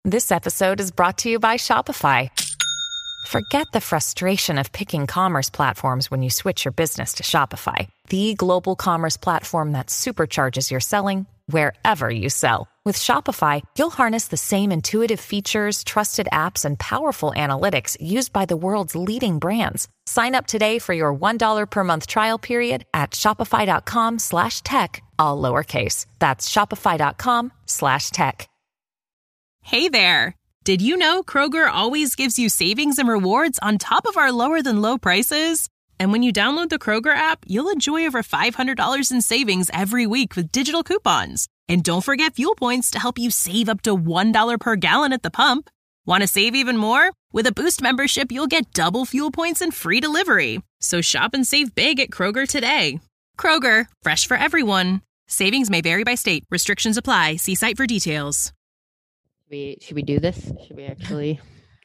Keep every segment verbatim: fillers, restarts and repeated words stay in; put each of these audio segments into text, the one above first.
This episode is brought to you by Shopify. Forget the frustration of picking commerce platforms when you switch your business to Shopify, the global commerce platform that supercharges your selling wherever you sell. With Shopify, you'll harness the same intuitive features, trusted apps, and powerful analytics used by the world's leading brands. Sign up today for your one dollar per month trial period at shopify.com slash tech, all lowercase. That's shopify.com slash tech. Hey there. Did you know Kroger always gives you savings and rewards on top of our lower than low prices? And when you download the Kroger app, you'll enjoy over five hundred dollars in savings every week with digital coupons. And don't forget fuel points to help you save up to one dollar per gallon at the pump. Want to save even more? With a Boost membership, you'll get double fuel points and free delivery. So shop and save big at Kroger today. Kroger, fresh for everyone. Savings may vary by state. Restrictions apply. See site for details. We, should we do this? Should we actually?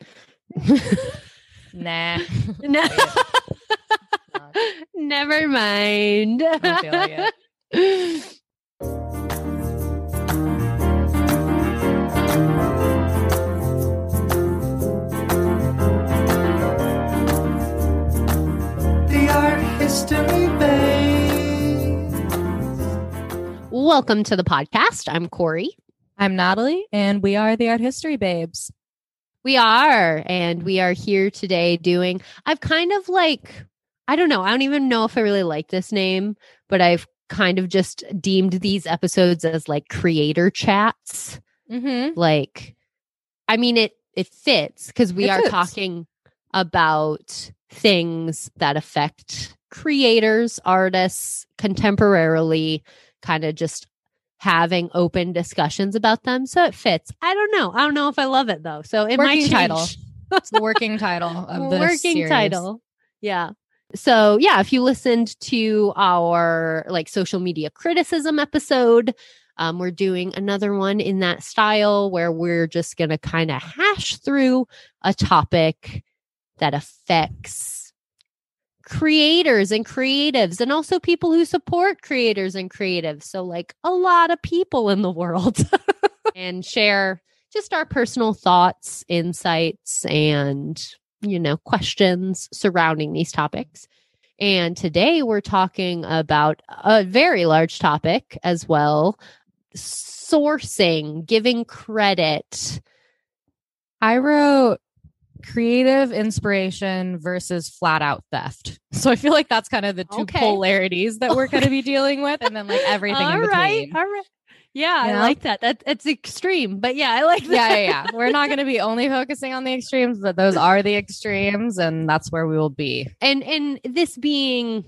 Nah. No. Never mind. I don't feel like it. The Art History Babes. Welcome to the podcast. I'm Corey. I'm Natalie, and we are the Art History Babes. We are, and we are here today doing, I've kind of like, I don't know, I don't even know if I really like this name, but I've kind of just deemed these episodes as like creator chats. Mm-hmm. Like, I mean, it, it fits because we It are fits. talking about things that affect creators, artists, contemporarily, kind of just having open discussions about them. So it fits. I don't know. I don't know if I love it though. So it might Working change. title. It's the working title of the Working series. title. Yeah. So yeah, if you listened to our like social media criticism episode, um, we're doing another one in that style where we're just going to kind of hash through a topic that affects creators and creatives and also people who support creators and creatives. So like a lot of people in the world and share just our personal thoughts, insights, and, you know, questions surrounding these topics. And today we're talking about a very large topic as well, sourcing, giving credit. I wrote creative inspiration versus flat out theft. So I feel like that's kind of the two Okay. polarities that we're going to be dealing with, and then like everything All in right, between. all right. Yeah, You I know? like that. That it's extreme, but yeah, I like that. Yeah, yeah, yeah. We're not going to be only focusing on the extremes, but those are the extremes, and that's where we will be. and and this being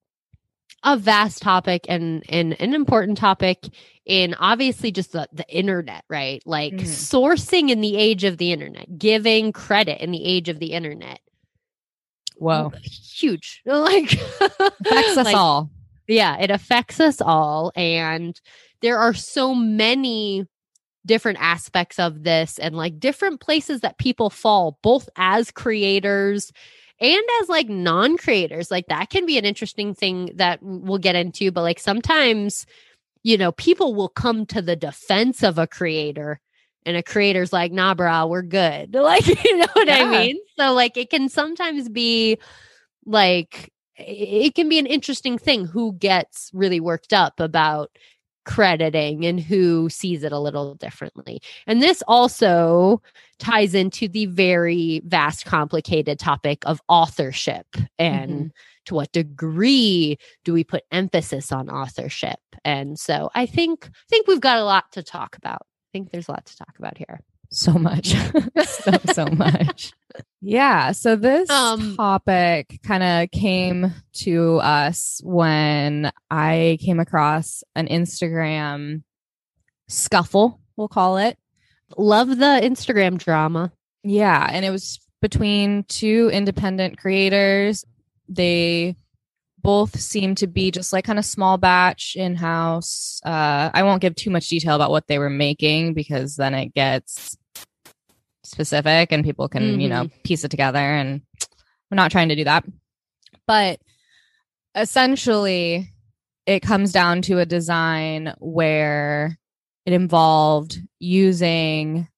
a vast topic and, and an important topic in obviously just the, the internet, right? Like Mhm. sourcing in the age of the internet, giving credit in the age of the internet. Whoa. Huge. Like Affects us like, all. Yeah, it affects us all. And there are so many different aspects of this and like different places that people fall, both as creators and as like non-creators. Like that can be an interesting thing that we'll get into, but like sometimes, you know, people will come to the defense of a creator and a creator's like, nah, brah, we're good. Like, you know what I Yeah. mean? So like it can sometimes be like, it can be an interesting thing who gets really worked up about crediting and who sees it a little differently. And this also ties into the very vast, complicated topic of authorship and Mhm. to what degree do we put emphasis on authorship. And so I think I think we've got a lot to talk about. I think there's a lot to talk about here. So much. so, so much. Yeah. So this Um, topic kind of came to us when I came across an Instagram scuffle, we'll call it. Love the Instagram drama. Yeah. And it was between two independent creators. They both seem to be just like kind of small batch in-house. Uh, I won't give too much detail about what they were making because then it gets specific and people can, you know, piece it together. And we're not trying to do that. But essentially, it comes down to a design where it involved using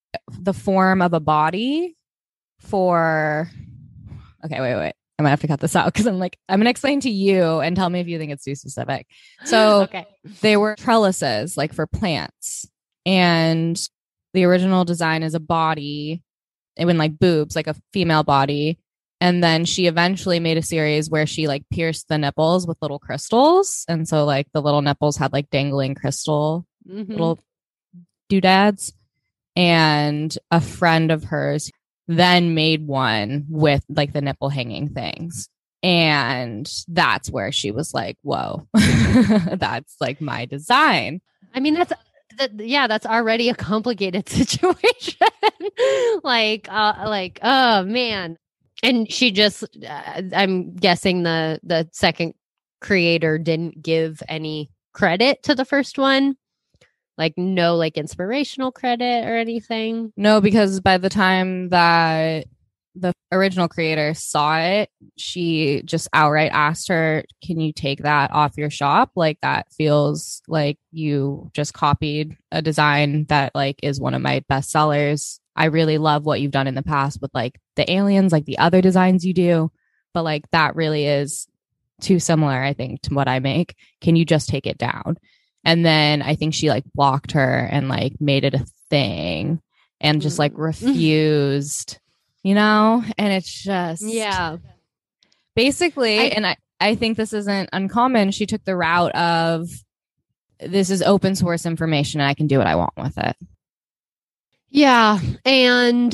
the form of a body for, okay, wait, wait. I'm gonna have to cut this out because I'm like, I'm gonna explain to you and tell me if you think it's too specific. So Okay. they were trellises like for plants, and the original design is a body, it went like boobs, like a female body. And then she eventually made a series where she like pierced the nipples with little crystals. And so like the little nipples had like dangling crystal Mhm. little doodads. And a friend of hers then made one with like the nipple hanging things. And that's where she was like, whoa, that's like my design. I mean, that's that. Yeah, that's already a complicated situation. like, uh, like, oh man. And she just, uh, I'm guessing the the second creator didn't give any credit to the first one, like no like inspirational credit or anything. No, because by the time that the original creator saw it, she just outright asked her, can you take that off your shop? Like that feels like you just copied a design that like is one of my best sellers. I really love what you've done in the past with like the aliens, like the other designs you do. But like that really is too similar, I think, to what I make. Can you just take it down? And then I think she like blocked her and like made it a thing and just like refused, you know? And it's just, Yeah. basically, I- and I, I think this isn't uncommon. She took the route of this is open source information and I can do what I want with it. Yeah. And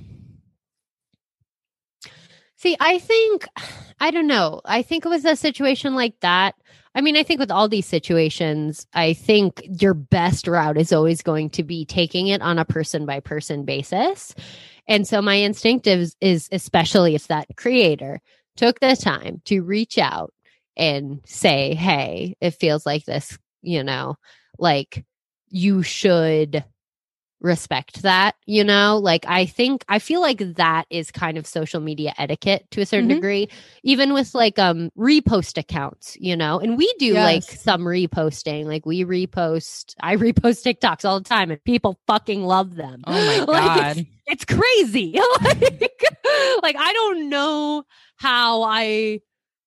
see, I think, I don't know. I think with a situation like that, I mean, I think with all these situations, I think your best route is always going to be taking it on a person by person basis. And so my instinct is, is especially if that creator took the time to reach out and say, hey, it feels like this, you know, like you should respect that, you know, like I think I feel like that is kind of social media etiquette to a certain Mhm. degree, even with like um repost accounts, you know, and we do Yes. like some reposting, like we repost, I repost TikToks all the time and people fucking love them. Oh my Like, God. it's, it's crazy. like, like I don't know how I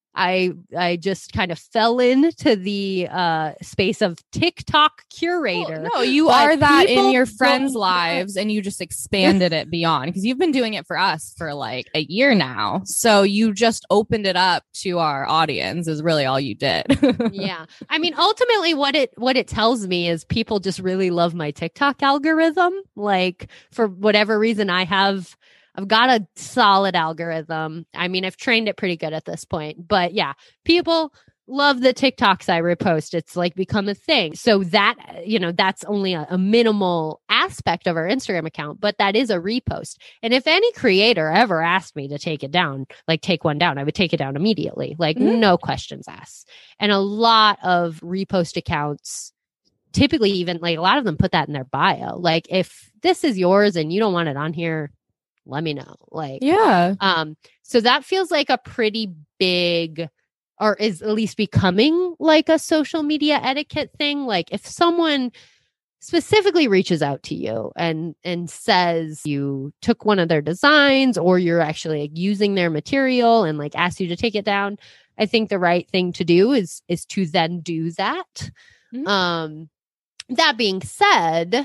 I I just kind of fell into the uh space of TikTok curator. Well, no, you but are that in people your friends' don't- lives and you just expanded it beyond because you've been doing it for us for like a year now. So you just opened it up to our audience is really all you did. Yeah. I mean, ultimately what it what it tells me is people just really love my TikTok algorithm. Like for whatever reason I have I've got a solid algorithm. I mean, I've trained it pretty good at this point. But yeah, people love the TikToks I repost. It's like become a thing. So that, you know, that's only a, a minimal aspect of our Instagram account, but that is a repost. And if any creator ever asked me to take it down, like take one down, I would take it down immediately. Like Mhm. no questions asked. And a lot of repost accounts typically even like a lot of them put that in their bio. Like if this is yours and you don't want it on here, let me know. Like, Yeah. um, so that feels like a pretty big, or is at least becoming like a social media etiquette thing. Like if someone specifically reaches out to you and and says you took one of their designs or you're actually like, using their material and like ask you to take it down, I think the right thing to do is is to then do that. Mhm. Um, that being said,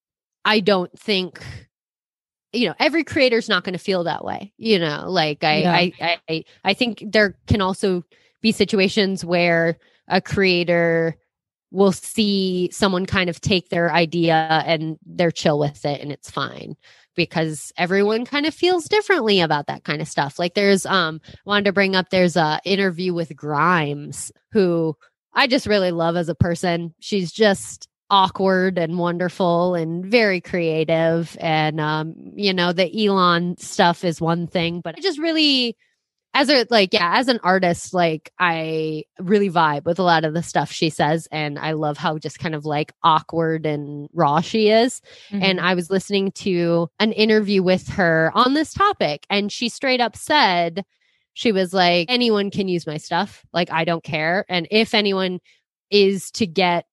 I don't think, you know, every creator's not going to feel that way. You know, like I, Yeah. I, I, I think there can also be situations where a creator will see someone kind of take their idea and they're chill with it and it's fine because everyone kind of feels differently about that kind of stuff. Like there's, um, wanted to bring up, there's a interview with Grimes who I just really love as a person. She's just awkward and wonderful and very creative. And, um, you know, the Elon stuff is one thing, but I just really, as a, like, yeah, as an artist, like I really vibe with a lot of the stuff she says. And I love how just kind of like awkward and raw she is. Mhm. And I was listening to an interview with her on this topic and she straight up said, she was like, anyone can use my stuff. Like, I don't care. And if anyone is to get,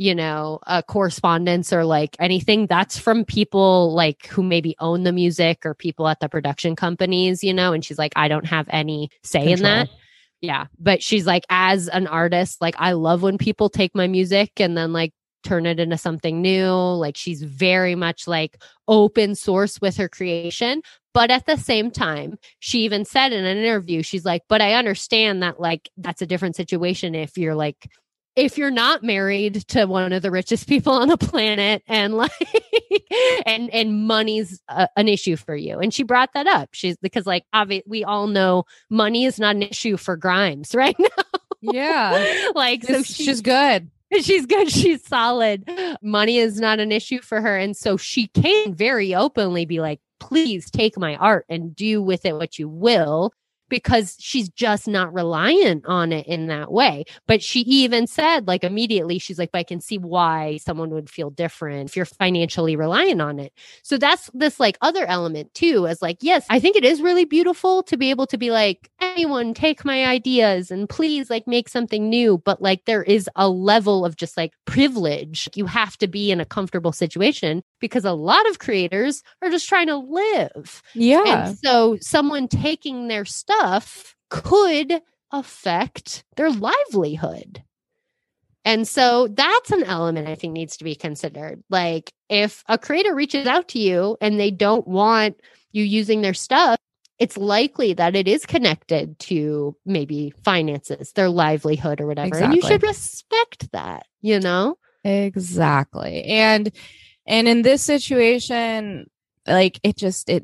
you know, uh, correspondence or like anything, that's from people like who maybe own the music or people at the production companies, you know, and she's like, I don't have any say Control. in that. Yeah. But she's like, as an artist, like I love when people take my music and then like turn it into something new. Like she's very much like open source with her creation. But at the same time, she even said in an interview, she's like, but I understand that like that's a different situation if you're like, if you're not married to one of the richest people on the planet and like, and, and money's a, an issue for you. And she brought that up. She's because like, obvi- we all know money is not an issue for Grimes right now. Yeah. Like, so she's, she, she's good. She's good. She's solid. Money is not an issue for her. And so she can very openly be like, please take my art and do with it what you will, because she's just not reliant on it in that way. But she even said, like, immediately, she's like, but I can see why someone would feel different if you're financially reliant on it. So that's this like other element too, as like, yes, I think it is really beautiful to be able to be like, anyone take my ideas and please like make something new. But like, there is a level of just like privilege. You have to be in a comfortable situation because a lot of creators are just trying to live. Yeah. And so someone taking their stuff could affect their livelihood. And so that's an element I think needs to be considered. Like if a creator reaches out to you and they don't want you using their stuff, it's likely that it is connected to maybe finances, their livelihood or whatever. Exactly. And you should respect that, you know? Exactly. And and in this situation, like it just it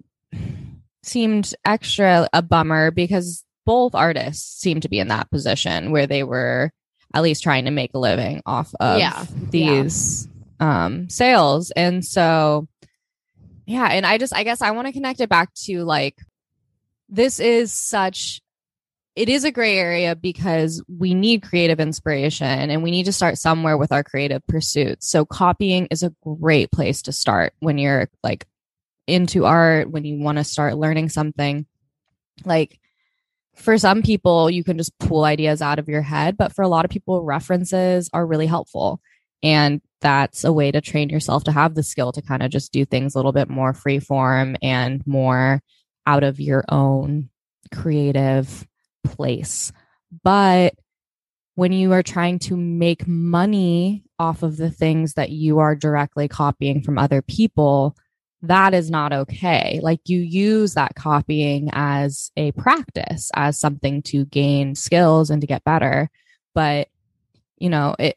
seemed extra a bummer because both artists seemed to be in that position where they were at least trying to make a living off of Yeah. these yeah. um sales. And so yeah, and I just I guess I want to connect it back to like this is such it is a gray area because we need creative inspiration and we need to start somewhere with our creative pursuits. So copying is a great place to start when you're like into art, when you want to start learning something. Like for some people, you can just pull ideas out of your head, but for a lot of people, references are really helpful. And that's a way to train yourself to have the skill to kind of just do things a little bit more free form and more out of your own creative place. But when you are trying to make money off of the things that you are directly copying from other people, that is not okay. Like you use that copying as a practice, as something to gain skills and to get better. But, you know, it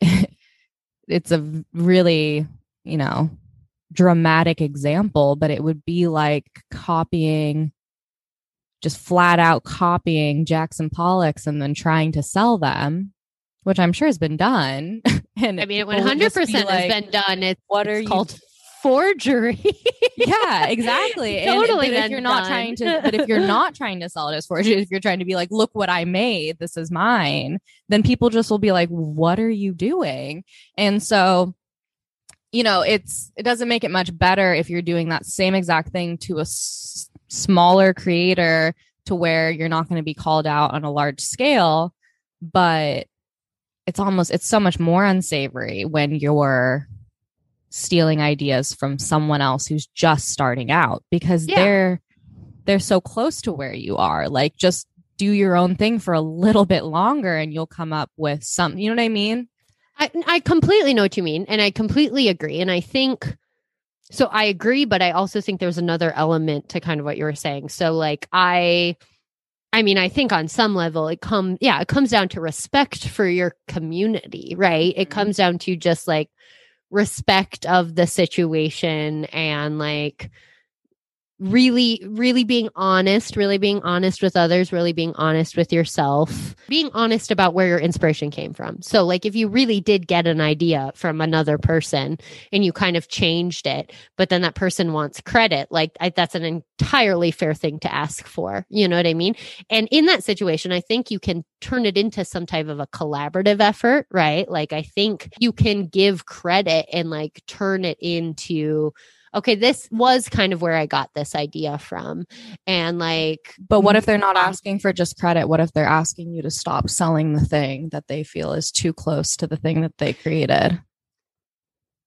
it's a really, you know, dramatic example, but it would be like copying just flat out copying Jackson Pollocks and then trying to sell them, which I'm sure has been done. And I mean, it one hundred percent be like, has been done. It's, what are it's you called forgery. Yeah, exactly. Totally And, but if you're not done. trying to, but if you're not trying to sell it as forgery, if you're trying to be like, look what I made, this is mine, then people just will be like, what are you doing? And so, you know, it's, it doesn't make it much better if you're doing that same exact thing to a s- smaller creator to where you're not going to be called out on a large scale, but it's almost, it's so much more unsavory when you're stealing ideas from someone else who's just starting out because Yeah. they're, they're so close to where you are. Like just do your own thing for a little bit longer and you'll come up with something, you know what I mean? I, I completely know what you mean. And I completely agree. And I think, so I agree, but I also think there's another element to kind of what you were saying. So like, I, I mean, I think on some level it comes, yeah, it comes down to respect for your community, right? It comes down to just like respect of the situation and like, really, really being honest, really being honest with others, really being honest with yourself, being honest about where your inspiration came from. So like if you really did get an idea from another person and you kind of changed it, but then that person wants credit, like I, that's an entirely fair thing to ask for. You know what I mean? And in that situation, I think you can turn it into some type of a collaborative effort, right? Like I think you can give credit and like turn it into, okay, this was kind of where I got this idea from. And like, but what if they're not asking for just credit? What if they're asking you to stop selling the thing that they feel is too close to the thing that they created?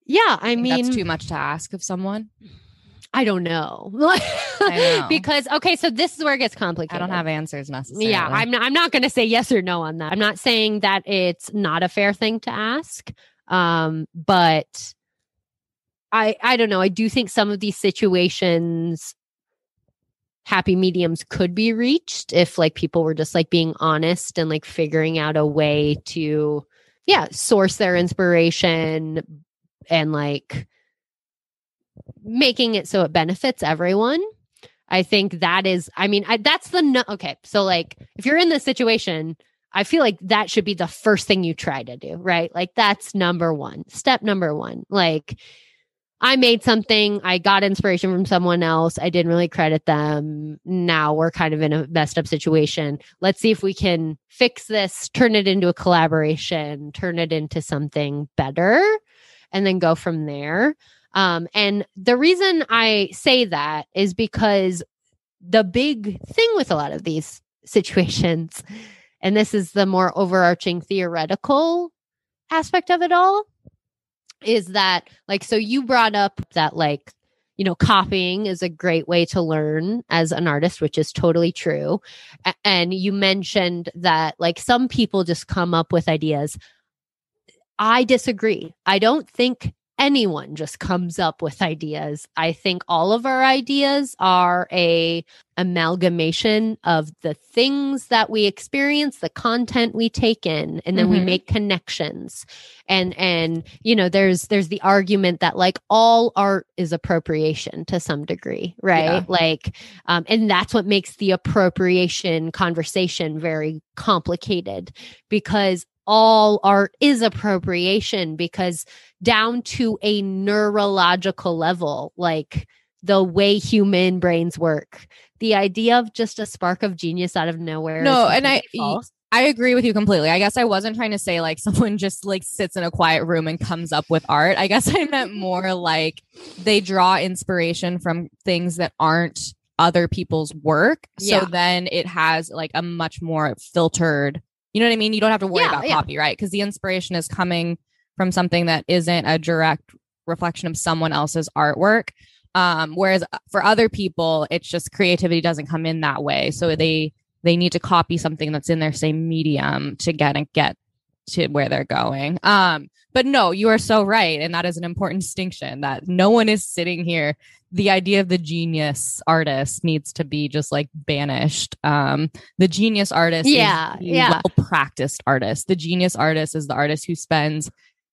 Yeah, I I think mean, that's too much to ask of someone. I don't know. I know. Because, okay, so this is where it gets complicated. I don't have answers necessarily. Yeah, I'm not, I'm not going to say yes or no on that. I'm not saying that it's not a fair thing to ask. Um, but I I don't know. I do think some of these situations, happy mediums could be reached if like people were just like being honest and like figuring out a way to, yeah, source their inspiration and like making it so it benefits everyone. I think that is, I mean, I, that's the, no, okay. So like, if you're in this situation, I feel like that should be the first thing you try to do, right? Like that's number one, step number one. Like I made something, I got inspiration from someone else. I didn't really credit them. Now we're kind of in a messed up situation. Let's see if we can fix this, turn it into a collaboration, turn it into something better, and then go from there. Um, and the reason I say that is because the big thing with a lot of these situations, and this is the more overarching theoretical aspect of it all, is that like, so you brought up that like, you know, copying is a great way to learn as an artist, which is totally true. A- and you mentioned that like some people just come up with ideas. I disagree. I don't think anyone just comes up with ideas. I think all of our ideas are a amalgamation of the things that we experience, the content we take in, and then mm-hmm. we make connections. And and you know, there's there's the argument that like all art is appropriation to some degree, right? Yeah. Like, um, and that's what makes the appropriation conversation very complicated, because all art is appropriation, because down to a neurological level, like the way human brains work, the idea of just a spark of genius out of nowhere. No, and I, false. I agree with you completely. I guess I wasn't trying to say like someone just like sits in a quiet room and comes up with art. I guess I meant more like they draw inspiration from things that aren't other people's work. Yeah. So then it has like a much more filtered, you know what I mean? You don't have to worry yeah, about yeah. copyright because the inspiration is coming from something that isn't a direct reflection of someone else's artwork. Um, whereas for other people, it's just creativity doesn't come in that way. So they they need to copy something that's in their same medium to get and get to where they're going. Um, but no, you are so right. And that is an important distinction, that no one is sitting here. The idea of the genius artist needs to be just like banished. Um, the genius artist yeah, is the yeah. well-practiced artist. The genius artist is the artist who spends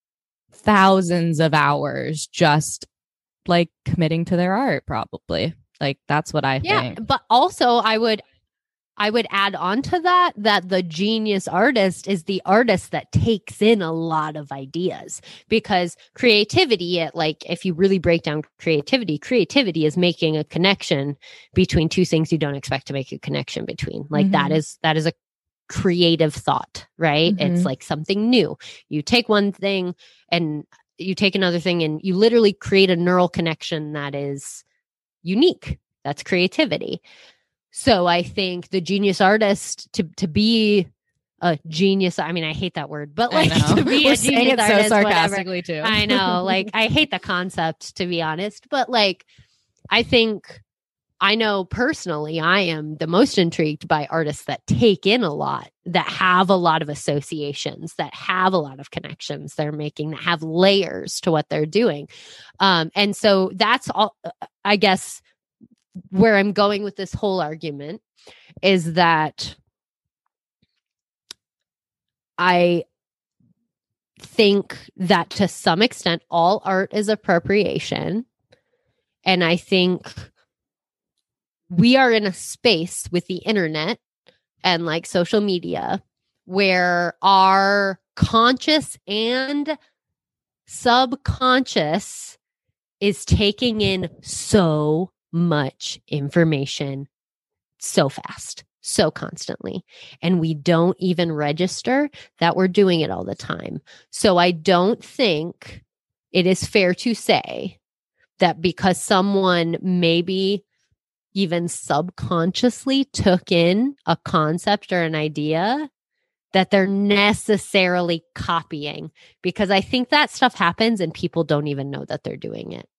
thousands of hours just like committing to their art, probably. Like that's what I yeah, think. But also I would I would add on to that, that the genius artist is the artist that takes in a lot of ideas, because creativity, at like, if you really break down creativity, creativity is making a connection between two things you don't expect to make a connection between. Like mm-hmm. that is, that is a creative thought, right? Mm-hmm. It's like something new. You take one thing and you take another thing and you literally create a neural connection that is unique. That's creativity. So I think the genius artist, to to be a genius, I mean, I hate that word, but like to be We're a genius it artist, so sarcastically whatever. too. I know, like I hate the concept, to be honest, but like I think I know personally, I am the most intrigued by artists that take in a lot, that have a lot of associations, that have a lot of connections they're making, that have layers to what they're doing. Um, and so that's all, I guess, where I'm going with this whole argument is that I think that to some extent, all art is appropriation. And I think we are in a space with the internet and like social media where our conscious and subconscious is taking in so much information so fast, so constantly. And we don't even register that we're doing it all the time. So I don't think it is fair to say that because someone maybe even subconsciously took in a concept or an idea, that they're necessarily copying, because I think that stuff happens and people don't even know that they're doing it.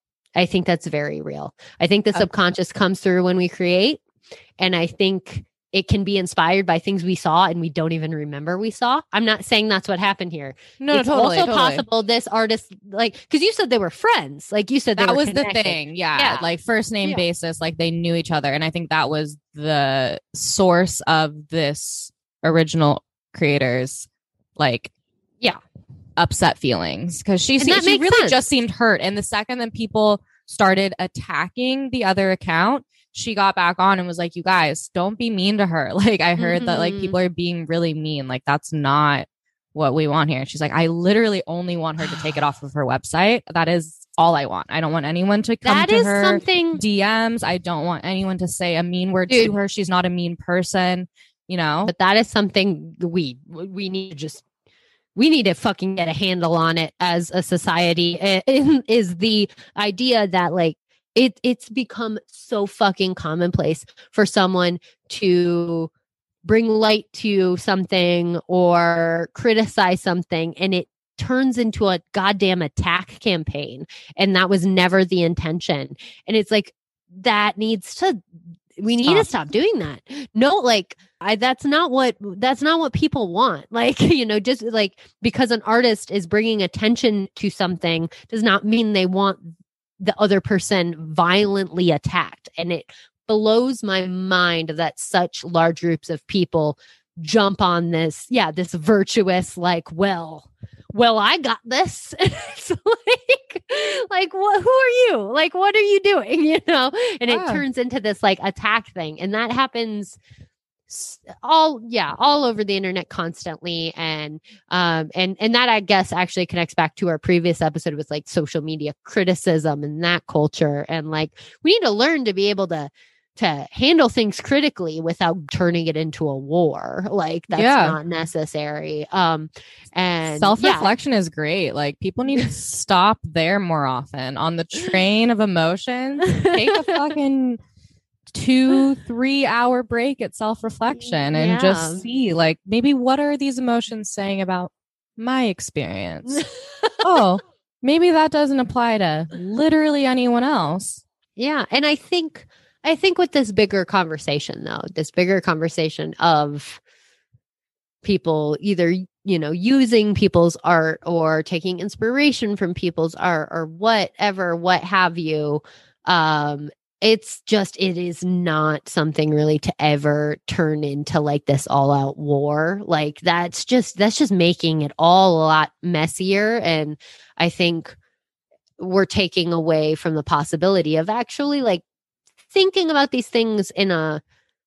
I think that's very real. I think the subconscious comes through when we create, and I think it can be inspired by things we saw and we don't even remember we saw. I'm not saying that's what happened here. No, it's totally, also totally. possible this artist, like, because you said they were friends. Like you said, they that were was connected. the thing. Yeah. Yeah. Like first name Yeah. basis, like they knew each other. And I think that was the source of this original creator's like, Yeah. upset feelings. Cause she, And se- that she makes really sense. just seemed hurt. And the second that people started attacking the other account, she got back on and was like, you guys, don't be mean to her. Like, I heard that like Mhm. people are being really mean. Like, that's not what we want here. And she's like, I literally only want her to take it off of her website. That is all I want. I don't want anyone to come That to is her something. D Ms. I don't want anyone to say a mean word Dude. to her. She's not a mean person, you know? But that is something we we need to just we need to fucking get a handle on it as a society. It is the idea that like it it's become so fucking commonplace for someone to bring light to something or criticize something, and it turns into a goddamn attack campaign, and that was never the intention. And it's like that needs to we need to stop doing that. No, like I that's not what that's not what people want. Like, you know, just like because an artist is bringing attention to something does not mean they want the other person violently attacked. And it blows my mind that such large groups of people jump on this, yeah, this virtuous, like, well, well, I got this. It's like, like, what, who are you? Like, what are you doing? You know? And it Yeah. turns into this like attack thing. And that happens s- all, yeah, all over the internet constantly. And, um, and, and that I guess actually connects back to our previous episode with like social media criticism and that culture. And like, we need to learn to be able to, to handle things critically without turning it into a war. Like that's Yeah. not necessary. Um, and Self-reflection is great. Like people need to stop there more often on the train of emotions. Take a fucking two, three hour break at self-reflection and Yeah. just see like maybe what are these emotions saying about my experience? Oh, maybe that doesn't apply to literally anyone else. Yeah. And I think, I think with this bigger conversation, though, this bigger conversation of people either, you know, using people's art or taking inspiration from people's art or whatever, what have you, um, it's just, it is not something really to ever turn into like this all out war. Like that's just, that's just making it all a lot messier. And I think we're taking away from the possibility of actually like thinking about these things in a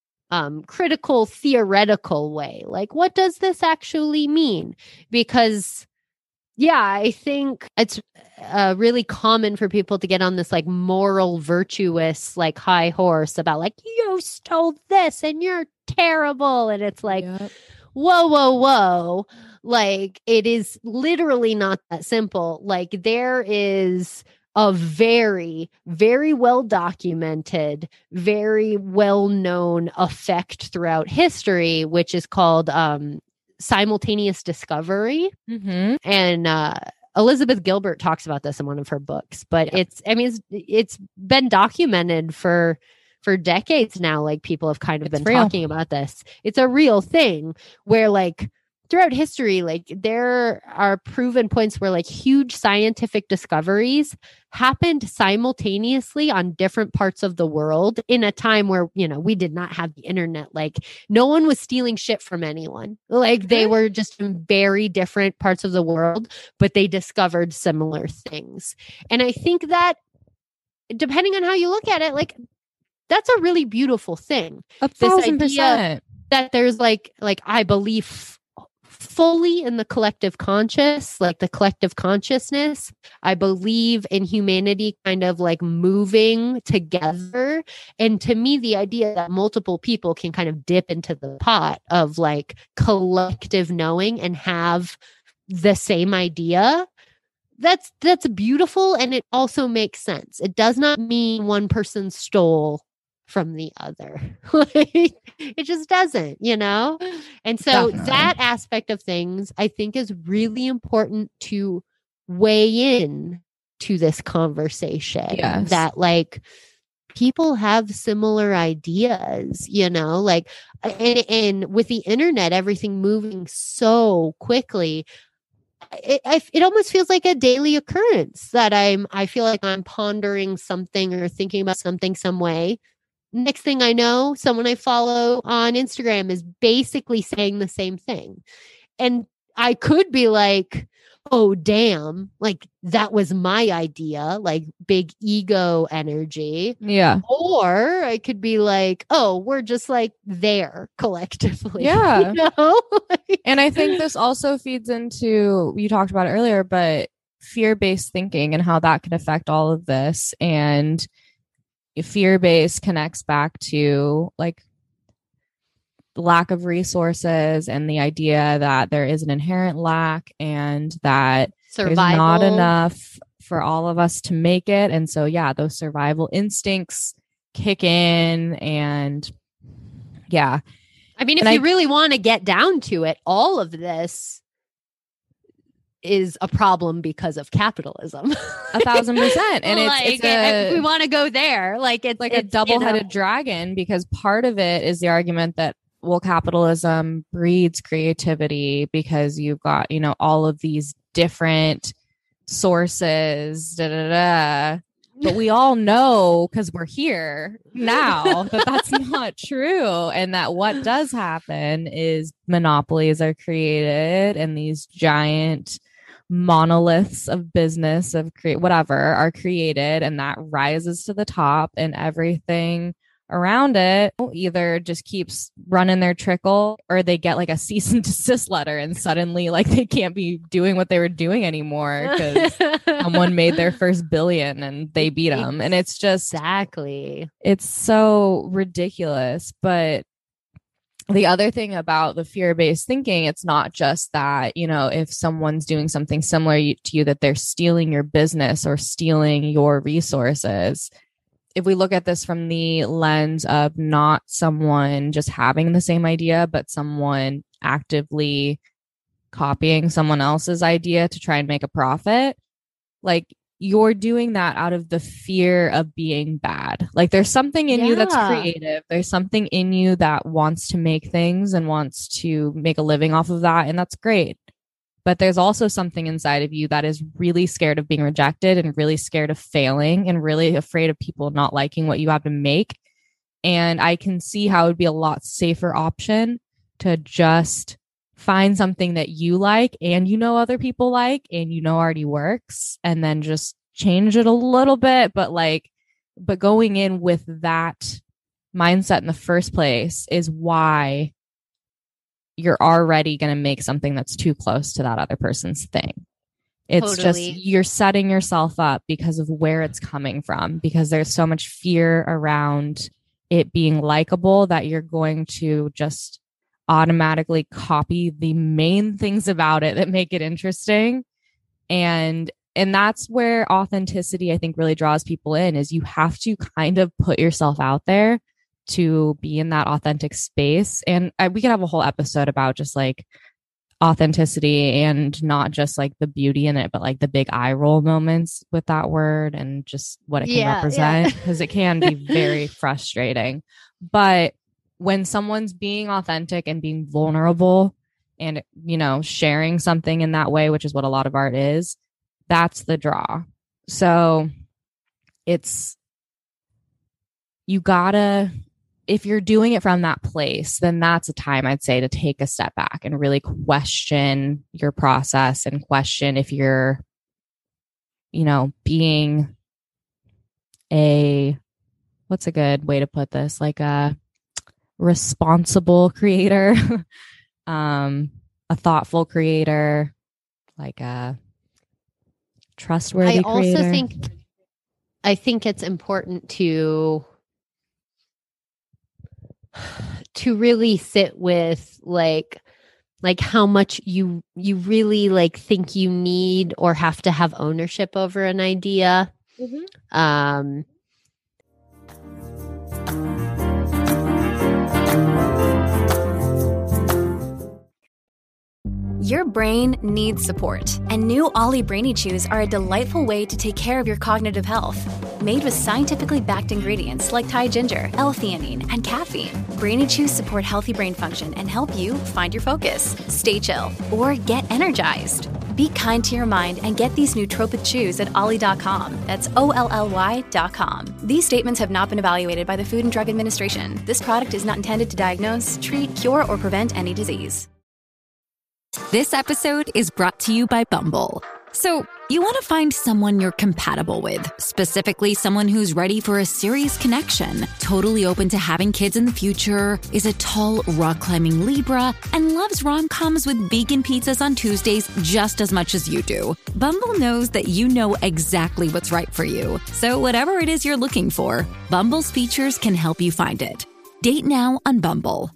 um, critical, theoretical way. Like, what does this actually mean? Because, yeah, I think it's uh, really common for people to get on this like moral, virtuous, like high horse about like, you stole this and you're terrible. And it's like, Yep. whoa, whoa, whoa. Like, it is literally not that simple. Like, there is a very, very well documented, very well known effect throughout history, which is called um, simultaneous discovery. Mm-hmm. And uh, Elizabeth Gilbert talks about this in one of her books. But Yeah. it's, I mean, it's, it's been documented for for decades now. Like people have kind of It's been real. talking about this. It's a real thing where like throughout history, like there are proven points where like huge scientific discoveries happened simultaneously on different parts of the world in a time where, you know, we did not have the internet. Like no one was stealing shit from anyone. Like they were just in very different parts of the world, but they discovered similar things. And I think that depending on how you look at it, like that's a really beautiful thing. A This thousand idea- percent. That there's like, like I believe fully in the collective conscious, like the collective consciousness. I believe in humanity kind of like moving together. And to me, the idea that multiple people can kind of dip into the pot of like collective knowing and have the same idea, that's that's beautiful. And it also makes sense. It does not mean one person stole from the other. Like, it just doesn't, you know? And so Definitely. that aspect of things, I think, is really important to weigh in to this conversation. Yes. That, like, people have similar ideas, you know, like, and, and with the internet, everything moving so quickly, it, I, it almost feels like a daily occurrence that I'm, I feel like I'm pondering something or thinking about something some way. Next thing I know, someone I follow on Instagram is basically saying the same thing. And I could be like, oh, damn, like that was my idea, like big ego energy. Yeah. Or I could be like, oh, we're just like there collectively. Yeah. You know? And I think this also feeds into, you talked about it earlier, but fear-based thinking and how that can affect all of this. And fear-based connects back to like lack of resources and the idea that there is an inherent lack and that Survival. there's not enough for all of us to make it. And so, yeah, those survival instincts kick in. And yeah. I mean, if and you I, really want to get down to it, all of this is a problem because of capitalism. a thousand percent. And it's, like, it's a, if we want to go there, like it's like it's, a double-headed you know, dragon, because part of it is the argument that, well, capitalism breeds creativity because you've got, you know, all of these different sources, da, da, da. But we all know, because we're here now, that that's not true. And that what does happen is monopolies are created and these giant monoliths of business, of create whatever, are created, and that rises to the top, and everything around it either just keeps running their trickle, or they get like a cease and desist letter and suddenly like they can't be doing what they were doing anymore because someone made their first billion and they beat them. And it's just exactly, it's so ridiculous. But the other thing about the fear-based thinking, it's not just that, you know, if someone's doing something similar to you, that they're stealing your business or stealing your resources. If we look at this from the lens of not someone just having the same idea, but someone actively copying someone else's idea to try and make a profit, like you're doing that out of the fear of being bad. Like there's something in yeah. you that's creative. There's something in you that wants to make things and wants to make a living off of that. And that's great. But there's also something inside of you that is really scared of being rejected and really scared of failing and really afraid of people not liking what you have to make. And I can see how it would be a lot safer option to just find something that you like and you know other people like and you know already works, and then just change it a little bit. But like, but going in with that mindset in the first place is why you're already going to make something that's too close to that other person's thing. It's Totally. just, you're setting yourself up because of where it's coming from, because there's so much fear around it being likable that you're going to just automatically copy the main things about it that make it interesting. And and that's where authenticity, I think, really draws people in, is you have to kind of put yourself out there to be in that authentic space. And I, we could have a whole episode about just like authenticity and not just like the beauty in it, but like the big eye roll moments with that word and just what it can Yeah, represent, yeah. because it can be very frustrating. But when someone's being authentic and being vulnerable and, you know, sharing something in that way, which is what a lot of art is, that's the draw. So it's, you gotta, if you're doing it from that place, then that's a time I'd say to take a step back and really question your process and question if you're, you know, being a, what's a good way to put this? Like a responsible creator, um, a thoughtful creator, like a trustworthy I also creator. think, I think it's important to to really sit with like like how much you you really like think you need or have to have ownership over an idea. Mm-hmm. Um brain needs support, and new Ollie Brainy Chews are a delightful way to take care of your cognitive health. Made with scientifically backed ingredients like Thai ginger, L-theanine, and caffeine, Brainy Chews support healthy brain function and help you find your focus, stay chill, or get energized. Be kind to your mind and get these nootropic chews at ollie dot com. That's O L L Y dot com. These statements have not been evaluated by the Food and Drug Administration. This product is not intended to diagnose, treat, cure, or prevent any disease. This episode is brought to you by Bumble. So, you want to find someone you're compatible with, specifically someone who's ready for a serious connection, totally open to having kids in the future, is a tall, rock-climbing Libra, and loves rom-coms with vegan pizzas on Tuesdays just as much as you do. Bumble knows that you know exactly what's right for you. So whatever it is you're looking for, Bumble's features can help you find it. Date now on Bumble.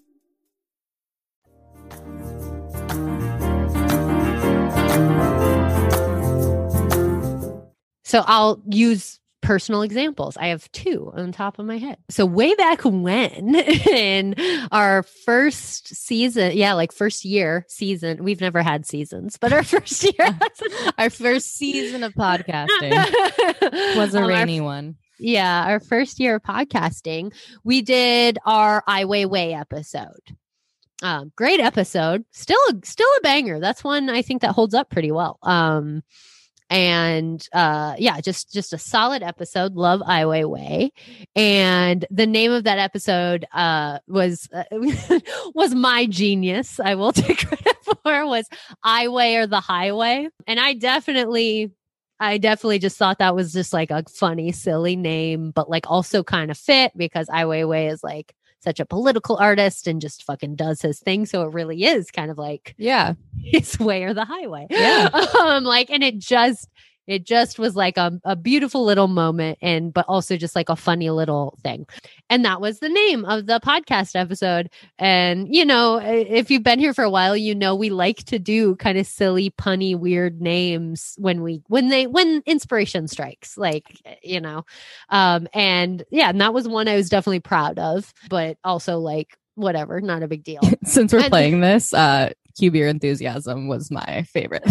So I'll use personal examples. I have two on the top of my head. So way back when in our first season, yeah, like first year season, we've never had seasons, but our first year, our first season of podcasting was a rainy our, one. Yeah. Our first year of podcasting, we did our I Weiwei episode. Um, great episode. Still, a, still a banger. That's one I think that holds up pretty well. Um, And uh, yeah, just just a solid episode. Love Ai Weiwei. And the name of that episode uh, was uh, was my genius. I will take credit for was Ai Wei or the Highway. And I definitely, I definitely just thought that was just like a funny, silly name, but like also kind of fit because Ai Weiwei is like such a political artist and just fucking does his thing. So it really is kind of like, yeah, his way or the highway. Yeah. um, like, and it just, it just was like a, a beautiful little moment and, but also just like a funny little thing. And that was the name of the podcast episode. And, you know, if you've been here for a while, you know, we like to do kind of silly, punny, weird names when we, when they, when inspiration strikes, like, you know, um, and yeah, and that was one I was definitely proud of, but also like, whatever, not a big deal. Since we're and, playing this, uh, Cube Your Enthusiasm was my favorite.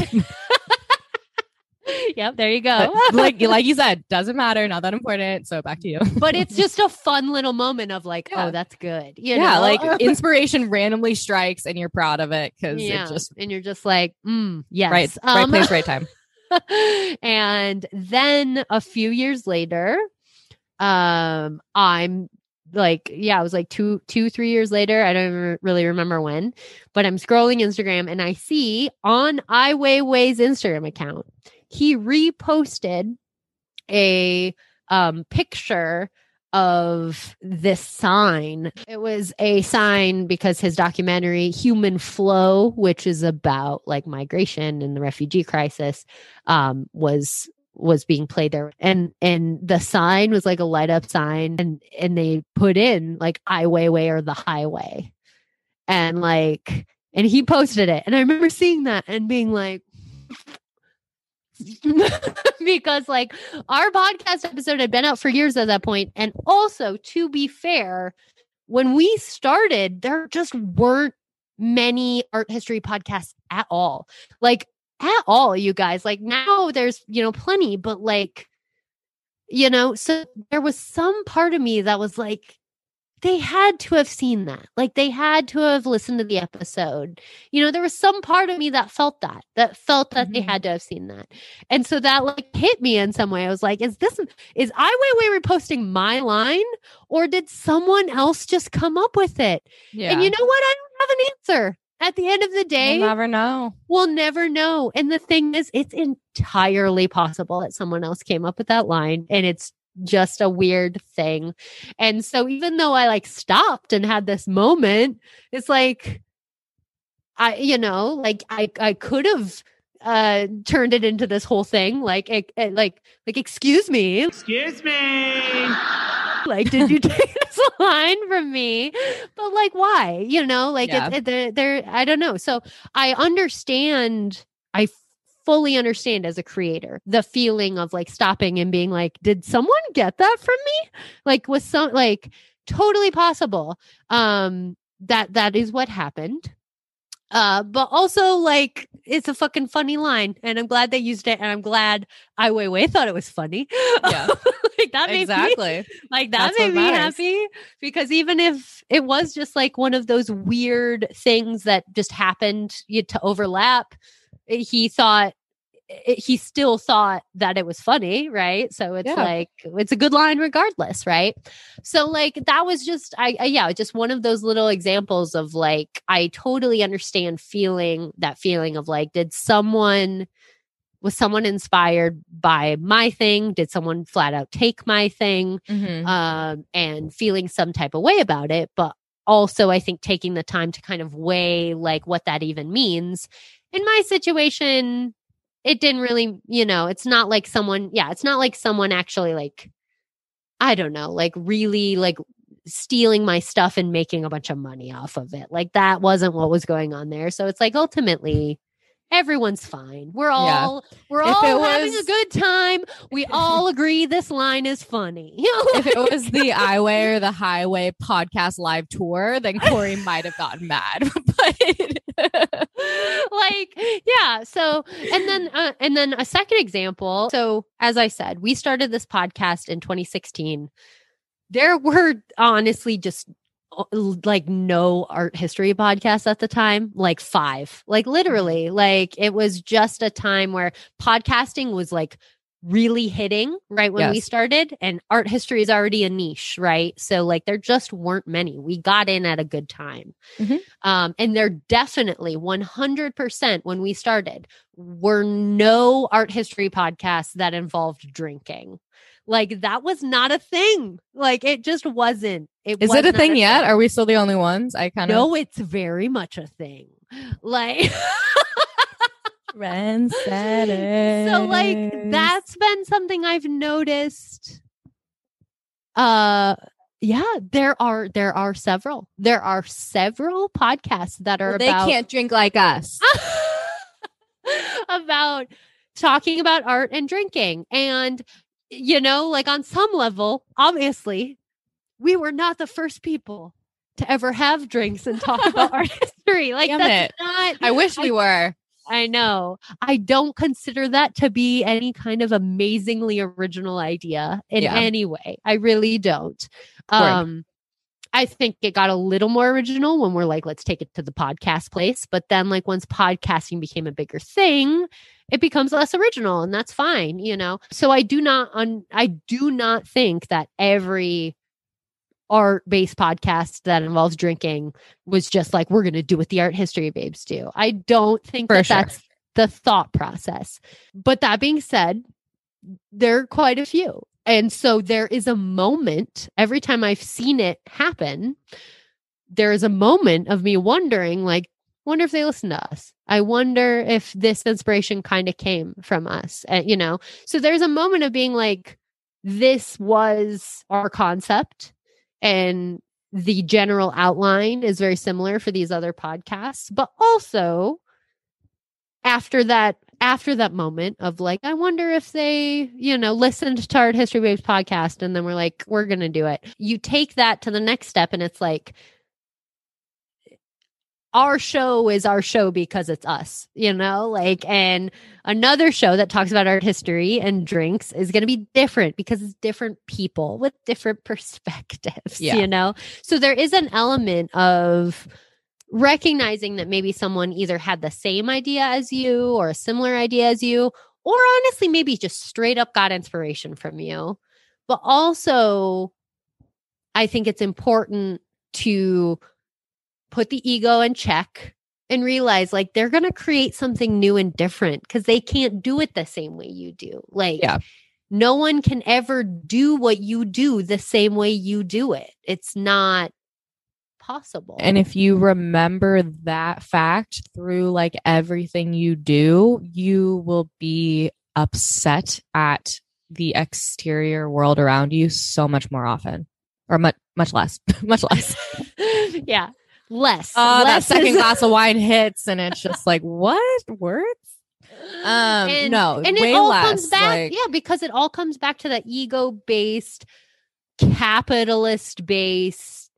Yep, there you go. But like like you said, doesn't matter, not that important. So back to you. But it's just a fun little moment of like, yeah. oh, that's good. You yeah, know? like inspiration randomly strikes and you're proud of it because yeah. it just and you're just like, mm, yes, right, um, right place, right time. And then a few years later, um, I'm like, yeah, it was like two, two, three years later. I don't even really remember when, but I'm scrolling Instagram and I see on Ai Weiwei's Instagram account, he reposted a um, picture of this sign. It was a sign because his documentary Human Flow, which is about like migration and the refugee crisis, um, was was being played there. And and the sign was like a light up sign and and they put in like Ai Weiwei or the highway. And like and he posted it. And I remember seeing that and being like because like our podcast episode had been out for years at that point. And also, to be fair, when we started, there just weren't many art history podcasts at all. Like at all, you guys. Like now there's, you know, plenty, but like, you know, so there was some part of me that was like, they had to have seen that. Like they had to have listened to the episode. You know, there was some part of me that felt that, that felt that mm-hmm. they had to have seen that. And so that like hit me in some way. I was like, is this, is Ai Weiwei reposting my line or did someone else just come up with it? Yeah. And you know what? I don't have an answer. At the end of the day, we'll never know. We'll never know. And the thing is, it's entirely possible that someone else came up with that line and it's just a weird thing. And so even though I like stopped and had this moment, it's like, I, you know, like I, I could have uh, turned it into this whole thing. Like, it, it, like, like, excuse me. Excuse me. Like, did you take this line from me? But like, why? You know, like yeah. it, it, they're, they're, I don't know. So I understand. I fully understand as a creator the feeling of like stopping and being like, did someone get that from me? Like, was some like totally possible. Um, that that is what happened. Uh, but also like it's a fucking funny line, and I'm glad they used it, and I'm glad Ai Weiwei thought it was funny. Yeah, like that made exactly. me, like that That's made what me matters. happy, because even if it was just like one of those weird things that just happened you- to overlap, he thought it, he still thought that it was funny, right? So it's Yeah. like it's a good line regardless, right? So like that was just I, I yeah, just one of those little examples of like I totally understand feeling that feeling of like, did someone was someone inspired by my thing? Did someone flat out take my thing? Mhm. Um, and feeling some type of way about it, but also I think taking the time to kind of weigh like what that even means. In my situation, it didn't really, you know, it's not like someone, yeah, it's not like someone actually like, I don't know, like really like stealing my stuff and making a bunch of money off of it. Like that wasn't what was going on there. So it's like ultimately everyone's fine. We're Yeah. all we're If all it having a was- good time. We all agree this line is funny. If it was the Ai Weiwei or the Highway podcast live tour, then Corey might have gotten mad. But like yeah, so and then uh, and then a second example. So as I said, we started this podcast in twenty sixteen. There were honestly just uh, like no art history podcasts at the time, like five, like literally, Mm-hmm. like it was just a time where podcasting was like really hitting right when we Yes. started, and art history is already a niche, right? So like there just weren't many. We got in at a good time. Mhm. Um, and there definitely one hundred percent when we started were no art history podcasts that involved drinking. Like that was not a thing. Like it just wasn't. It is was it a not thing yet? Are we still the only ones? I kind of No, it's very much a thing. Like trendsetters. so like that's been something I've noticed. Uh yeah, there are there are several. There are several podcasts that are Well, they about can't drink like us. about talking about art and drinking. And you know, like on some level, obviously, we were not the first people to ever have drinks and talk about art history. Like Damn that's it. not I wish we were. I know. I don't consider that to be any kind of amazingly original idea in Yeah. any way. I really don't. Word. Um, I think it got a little more original when we're like, let's take it to the podcast place. But then, like, once podcasting became a bigger thing, it becomes less original, and that's fine, you know. So I do not, un- I do not think that every art-based podcast that involves drinking was just like, we're going to do what the art history babes do. I don't think For that sure. that's the thought process. But that being said, there are quite a few. And so there is a moment every time I've seen it happen, there is a moment of me wondering, like, wonder if they listen to us. I wonder if this inspiration kind of came from us, uh, you know? So there's a moment of being like, this was our concept, and the general outline is very similar for these other podcasts. But also after that, after that moment of like, I wonder if they, you know, listened to Art History Babes podcast, and then we're like, we're going to do it. You take that to the next step, and it's like, our show is our show because it's us, you know, like, and another show that talks about art history and drinks is going to be different because it's different people with different perspectives, Yeah. you know? So there is an element of recognizing that maybe someone either had the same idea as you or a similar idea as you, or honestly, maybe just straight up got inspiration from you. But also, I think it's important to put the ego in check and realize like they're going to create something new and different because they can't do it the same way you do. Like, Yeah. no one can ever do what you do the same way you do it. It's not possible. And if you remember that fact through like everything you do, you will be upset at the exterior world around you so much more often, or much, much less, much less. yeah. Less. Oh, that Less second is- glass of wine hits, and it's just like, what words? Um, no, and way it all less, comes back, like- yeah, because it all comes back to that ego-based, capitalist-based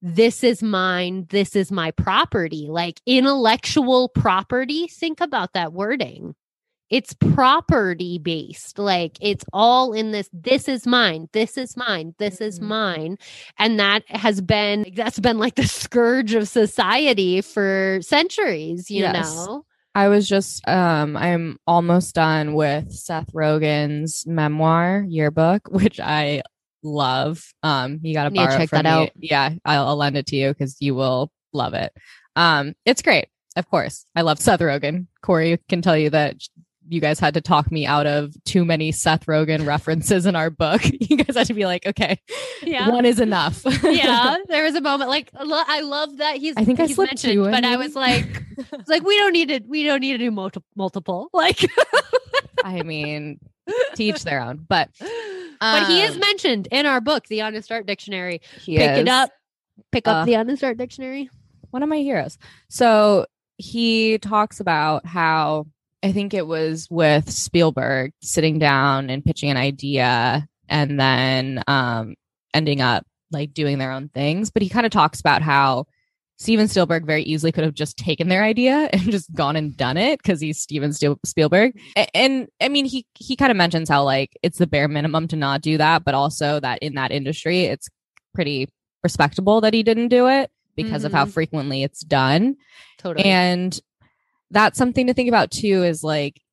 this is mine, this is my property. Like intellectual property, think about that wording. It's property based. Like it's all in this, this is mine, this is mine, this mm-hmm. is mine. And that has been, that's been like the scourge of society for centuries, you yes. know? I was just, um, I'm almost done with Seth Rogen's memoir yearbook, which I love. Um, you got to borrow check it from that me. out. Yeah, I'll, I'll lend it to you because you will love it. Um, it's great. Of course, I love Seth Rogen. Corey can tell you that you guys had to talk me out of too many Seth Rogen references in our book. You guys had to be like, okay, yeah. one is enough. Yeah, there was a moment like I love that he's. I think he's I slipped mentioned, you in. But I was like, it's like we don't need to. We don't need to do multi- multiple. Like, I mean, teach their own. But um, but he is mentioned in our book, The Honest Art Dictionary. He Pick is. it up. Pick up Uh, The Honest Art Dictionary. One of my heroes. So he talks about how. I think it was with Spielberg sitting down and pitching an idea and then um, ending up like doing their own things. But he kind of talks about how Steven Spielberg very easily could have just taken their idea and just gone and done it because he's Steven Spiel- Spielberg. And, and I mean, he he kind of mentions how like it's the bare minimum to not do that, but also that in that industry, it's pretty respectable that he didn't do it because mm-hmm. of how frequently it's done. Totally. And that's something to think about too, is like,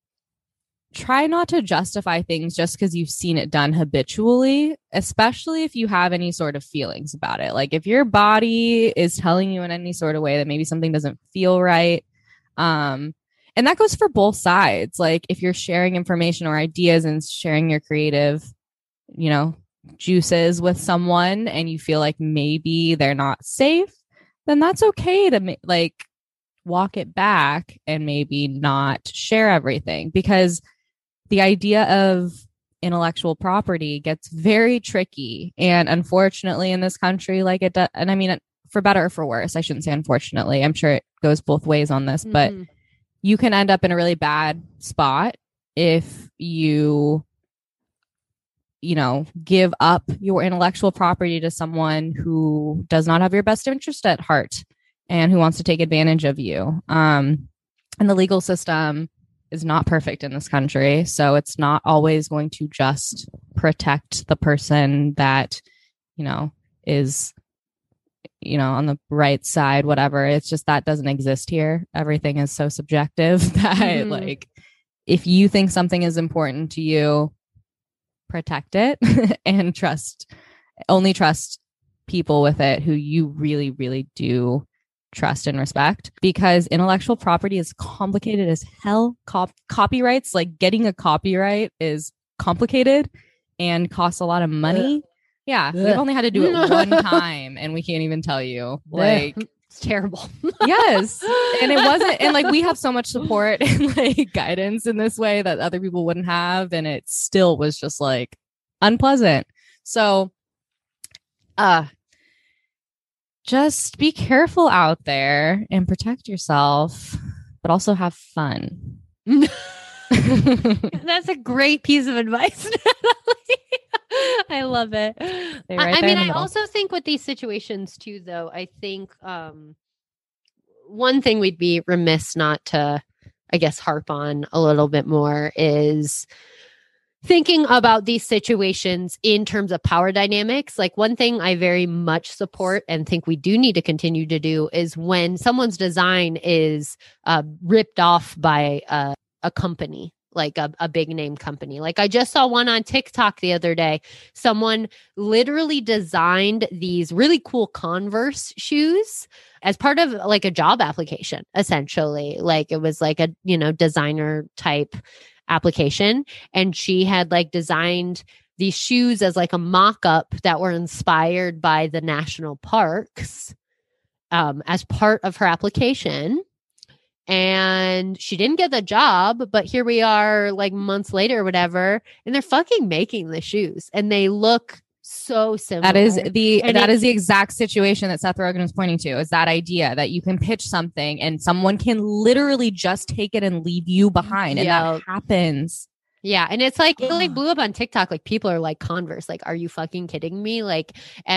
try not to justify things just because you've seen it done habitually, especially if you have any sort of feelings about it. Like if your body is telling you in any sort of way that maybe something doesn't feel right. Um, and that goes for both sides. Like if you're sharing information or ideas and sharing your creative, you know, juices with someone and you feel like maybe they're not safe, then that's okay to ma- like, walk it back and maybe not share everything, because the idea of intellectual property gets very tricky. And unfortunately in this country, like it does, and I mean, for better or for worse, I shouldn't say unfortunately, I'm sure it goes both ways on this, mm-hmm. but you can end up in a really bad spot if you, you know, give up your intellectual property to someone who does not have your best interest at heart and who wants to take advantage of you. Um, and the legal system is not perfect in this country. So it's not always going to just protect the person that, you know, is, you know, on the right side, whatever. It's just that doesn't exist here. Everything is so subjective that mm-hmm. like, if you think something is important to you, protect it and trust, only trust people with it who you really, really do trust and respect, because intellectual property is complicated as hell. Cop- copyrights, like getting a copyright is complicated and costs a lot of money. Ugh. Yeah. Ugh. We've only had to do it one time and we can't even tell you. Like, it's terrible. Yes. And it wasn't, and like we have so much support and like guidance in this way that other people wouldn't have. And it still was just like unpleasant. So, uh, just be careful out there and protect yourself, but also have fun. That's a great piece of advice. I love it. Right I, I mean, I also think with these situations too, though, I think um, one thing we'd be remiss not to, I guess, harp on a little bit more is thinking about these situations in terms of power dynamics. Like one thing I very much support and think we do need to continue to do is when someone's design is uh, ripped off by a, a company, like a, a big name company. Like I just saw one on TikTok the other day. Someone literally designed these really cool Converse shoes as part of like a job application, essentially. Like it was like a, you know, designer type application. And she had like designed these shoes as like a mock-up that were inspired by the national parks um, as part of her application. And she didn't get the job, but here we are like months later or whatever, and they're fucking making the shoes and they look so similar. That is the and that it, is the exact situation that Seth Rogen is pointing to, is that idea that you can pitch something and someone can literally just take it and leave you behind. And yeah. that happens. Yeah. And it's like, it like blew up on TikTok. Like people are like, Converse, like, are you fucking kidding me? Like, and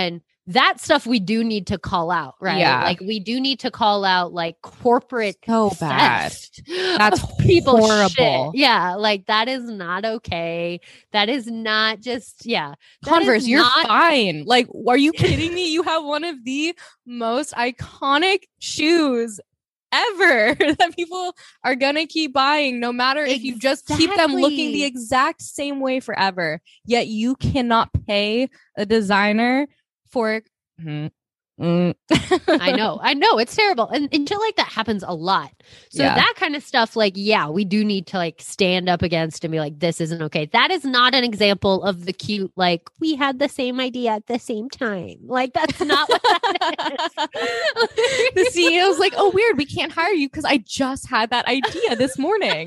that stuff we do need to call out, right? Yeah. Like we do need to call out like corporate So bad. theft That's of people's horrible. shit. Yeah, like that is not okay. That is not just yeah. that Converse, is you're not- fine. Like, are you kidding me? You have one of the most iconic shoes ever that people are gonna keep buying, no matter if you just keep them looking the Exactly. exact same way forever. Yet you cannot pay a designer for. Mm, mm. I know, I know, it's terrible, and, and shit like that happens a lot. So Yeah. that kind of stuff, like, yeah, we do need to like stand up against and be like, this isn't okay. That is not an example of the cute, like we had the same idea at the same time. Like that's not what that is. The C E O's like, oh, weird, we can't hire you because I just had that idea this morning.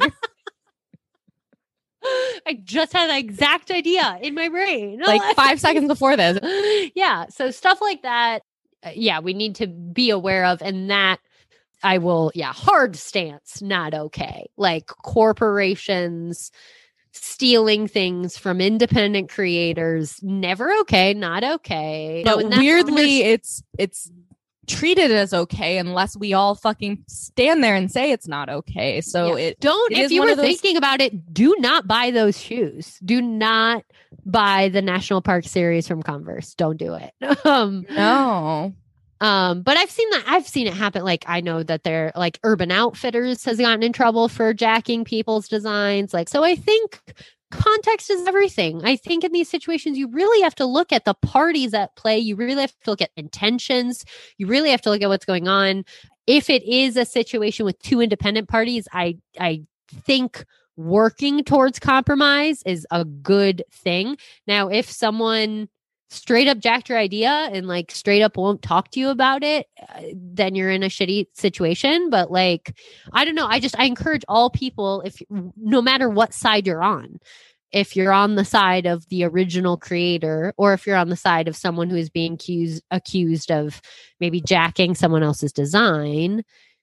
I just had the exact idea in my brain. Like five seconds before this. Yeah. So stuff like that, uh, yeah, we need to be aware of. And that I will, yeah, hard stance, not okay. Like corporations stealing things from independent creators, never okay, not okay. But And that's weirdly, under- it's it's treated as okay unless we all fucking stand there and say it's not okay. So Yeah. it don't, it if is you one were of those- thinking about it, do not buy those shoes. Do not buy the National Park series from Converse. Don't do it. um, no. Um, but I've seen that. I've seen it happen. Like I know that they're like Urban Outfitters has gotten in trouble for jacking people's designs. Like, so I think context is everything. I think in these situations, you really have to look at the parties at play. You really have to look at intentions. You really have to look at what's going on. If it is a situation with two independent parties, I, I think working towards compromise is a good thing. Now, if someone straight up jacked your idea and like straight up won't talk to you about it, uh, then you're in a shitty situation. But like, I don't know. I just, I encourage all people, if no matter what side you're on, if you're on the side of the original creator, or if you're on the side of someone who is being accused, accused of maybe jacking someone else's design,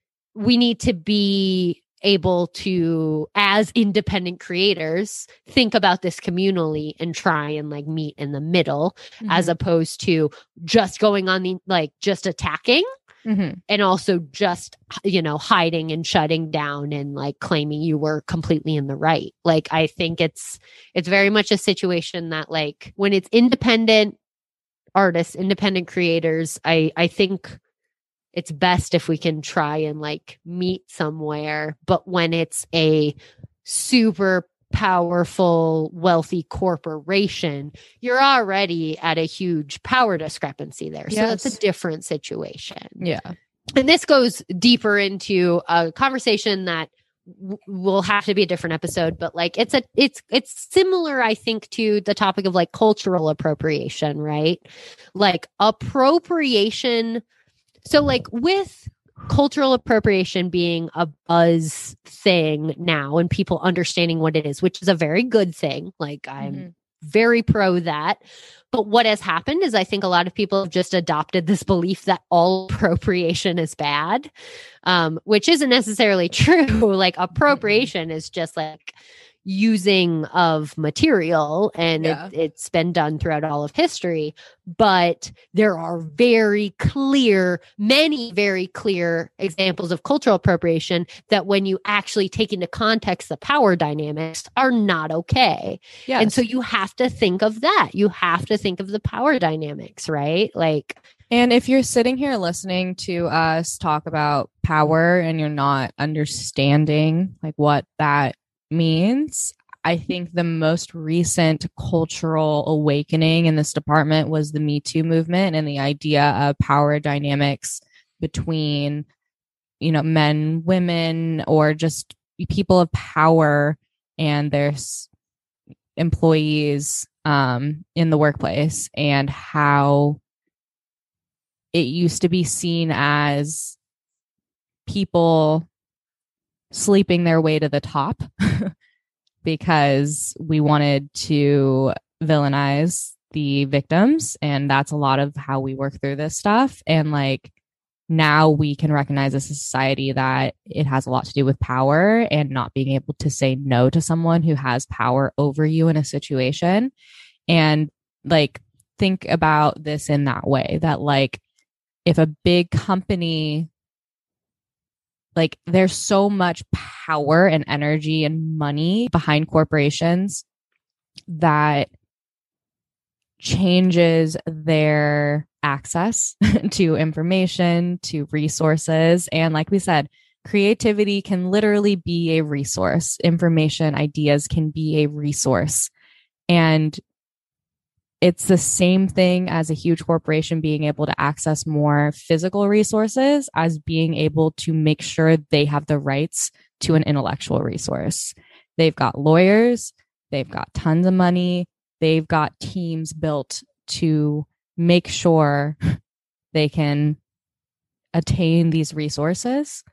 we need to be able to, as independent creators, think about this communally and try and like meet in the middle, Mm-hmm. as opposed to just going on the like just attacking Mm-hmm. and also just, you know, hiding and shutting down and like claiming you were completely in the right. Like I think it's it's very much a situation that like when it's independent artists, independent creators, I I think it's best if we can try and like meet somewhere. But when it's a super powerful, wealthy corporation, you're already at a huge power discrepancy there. So Yes. that's a different situation. Yeah. And this goes deeper into a conversation that w- will have to be a different episode, but like it's a it's it's similar, I think, to the topic of like cultural appropriation, right? Like appropriation. So like with cultural appropriation being a buzz thing now and people understanding what it is, which is a very good thing. Like I'm Mhm. very pro that. But what has happened is I think a lot of people have just adopted this belief that all appropriation is bad, um, which isn't necessarily true. Like appropriation is just like using of material, and Yeah. it, it's been done throughout all of history. But there are very clear, many very clear examples of cultural appropriation that when you actually take into context the power dynamics are not okay. Yes. And so you have to think of that. You have to think of the power dynamics, right? Like, And if you're sitting here listening to us talk about power and you're not understanding like what that means, I think the most recent cultural awakening in this department was the Me Too movement and the idea of power dynamics between, you know, men, women, or just people of power and their s- employees um, in the workplace, and how it used to be seen as people sleeping their way to the top because we wanted to villainize the victims. And that's a lot of how we work through this stuff. And like now we can recognize as a society that it has a lot to do with power and not being able to say no to someone who has power over you in a situation. And like think about this in that way, that like if a big company, like there's so much power and energy and money behind corporations that changes their access to information, to resources. And like we said, creativity can literally be a resource. Information, ideas can be a resource. And it's the same thing as a huge corporation being able to access more physical resources as being able to make sure they have the rights to an intellectual resource. They've got lawyers, they've got tons of money, they've got teams built to make sure they can attain these resources.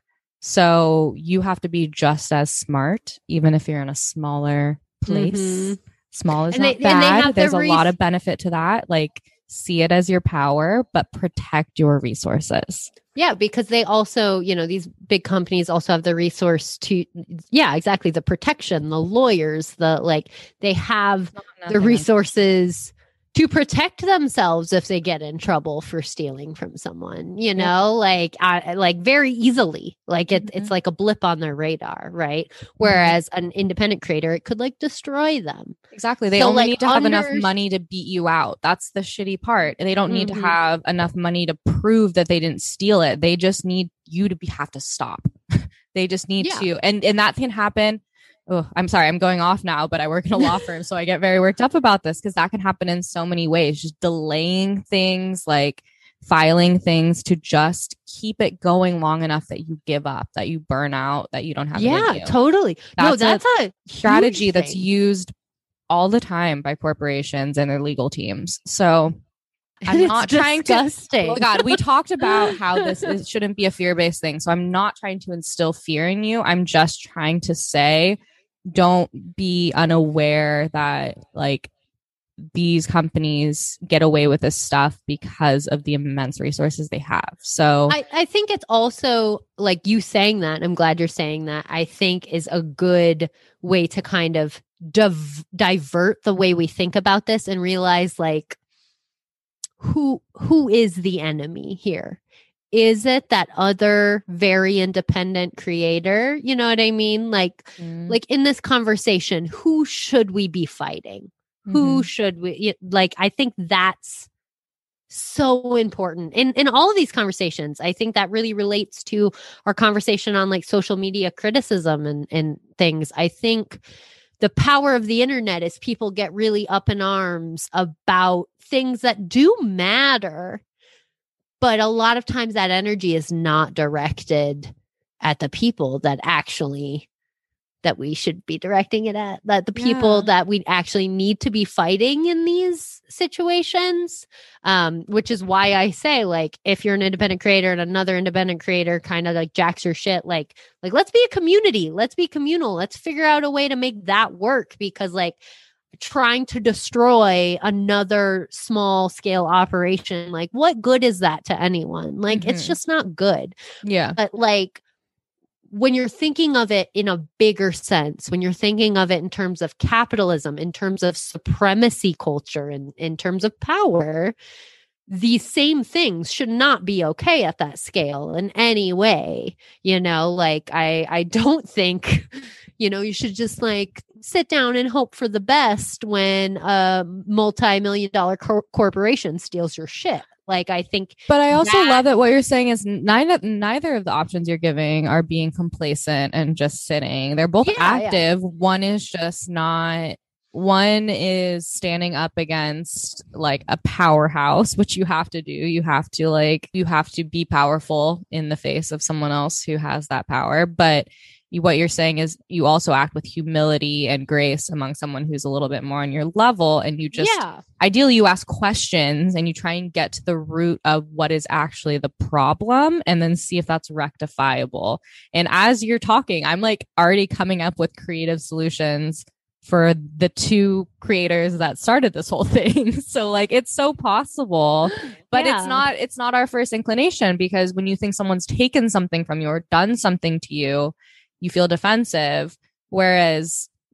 So you have to be just as smart, even if you're in a smaller place. Mm-hmm. Small is and not they, bad. There's the a re- lot of benefit to that. Like, see it as your power, but protect your resources. Yeah, because they also, you know, these big companies also have the resource to, yeah, exactly. The protection, the lawyers, the like, they have the resources to protect themselves if they get in trouble for stealing from someone, you know, yep. like, I, like very easily, like it, mm-hmm. it's like a blip on their radar, right? Whereas mm-hmm. an independent creator, it could like destroy them. Exactly. They so, only like, need to under... have enough money to beat you out. That's the shitty part. They don't need mm-hmm. to have enough money to prove that they didn't steal it. They just need you to be, have to stop. They just need yeah. to, and, and that can happen. Oh, I'm sorry, I'm going off now, but I work in a law firm, so I get very worked up about this because that can happen in so many ways. Just delaying things, like filing things to just keep it going long enough that you give up, that you burn out, that you don't have yeah, it in you. Totally. That's no, that's a, a strategy thing. that's used all the time by corporations and their legal teams. So I'm not trying disgusting. to. Oh God, we talked about how this is, shouldn't be a fear-based thing. So I'm not trying to instill fear in you. I'm just trying to say, don't be unaware that like these companies get away with this stuff because of the immense resources they have. So I, I think it's also like you saying that. I'm glad you're saying that. I think is a good way to kind of div- divert the way we think about this and realize like who who is the enemy here? Is it that other very independent creator? You know what I mean? Like, mm. like in this conversation, who should we be fighting? Mm-hmm. Who should we like? I think that's so important in in all of these conversations. I think that really relates to our conversation on like social media criticism and and things. I think the power of the internet is people get really up in arms about things that do matter. But a lot of times that energy is not directed at the people that actually, that we should be directing it at, that the people yeah. that we actually need to be fighting in these situations, um, which is why I say, like, if you're an independent creator and another independent creator kind of like jacks your shit, like, like, let's be a community, let's be communal, let's figure out a way to make that work, because like, trying to destroy another small scale operation, like what good is that to anyone? Like mm-hmm. it's just not good. Yeah. But like when you're thinking of it in a bigger sense, when you're thinking of it in terms of capitalism, in terms of supremacy culture, and in terms of power, these same things should not be okay at that scale in any way. You know, like I I don't think, you know, you should just like sit down and hope for the best when a multi-million dollar cor- corporation steals your shit. Like, I think, but I also that- love that what you're saying is neither, neither of the options you're giving are being complacent and just sitting. They're both yeah, active. Yeah. One is just not, one is standing up against like a powerhouse, which you have to do. You have to like, you have to be powerful in the face of someone else who has that power. But you, what you're saying is you also act with humility and grace among someone who's a little bit more on your level. And you just, yeah. ideally you ask questions and you try and get to the root of what is actually the problem and then see if that's rectifiable. And as you're talking, I'm like already coming up with creative solutions for the two creators that started this whole thing. So like, it's so possible, but yeah. it's not, it's not our first inclination, because when you think someone's taken something from you or done something to you, you feel defensive. Whereas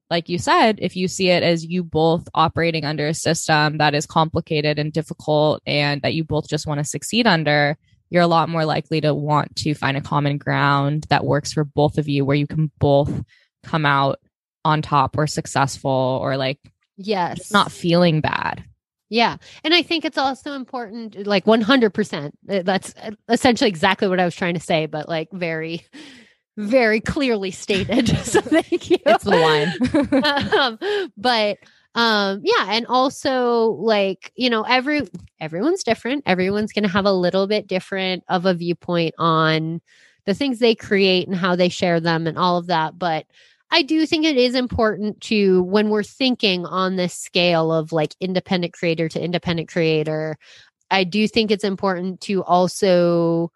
like you said, if you see it as you both operating under a system that is complicated and difficult and that you both just want to succeed under, you're a lot more likely to want to find a common ground that works for both of you, where you can both come out on top or successful, or like, yes, not feeling bad. Yeah. And I think it's also important, like one hundred percent. That's essentially exactly what I was trying to say, but like very, very clearly stated. So thank you. It's the line. um, but um, yeah. And also like, you know, every, everyone's different. Everyone's going to have a little bit different of a viewpoint on the things they create and how they share them and all of that. But I do think it is important to, when we're thinking on this scale of like independent creator to independent creator, I do think it's important to also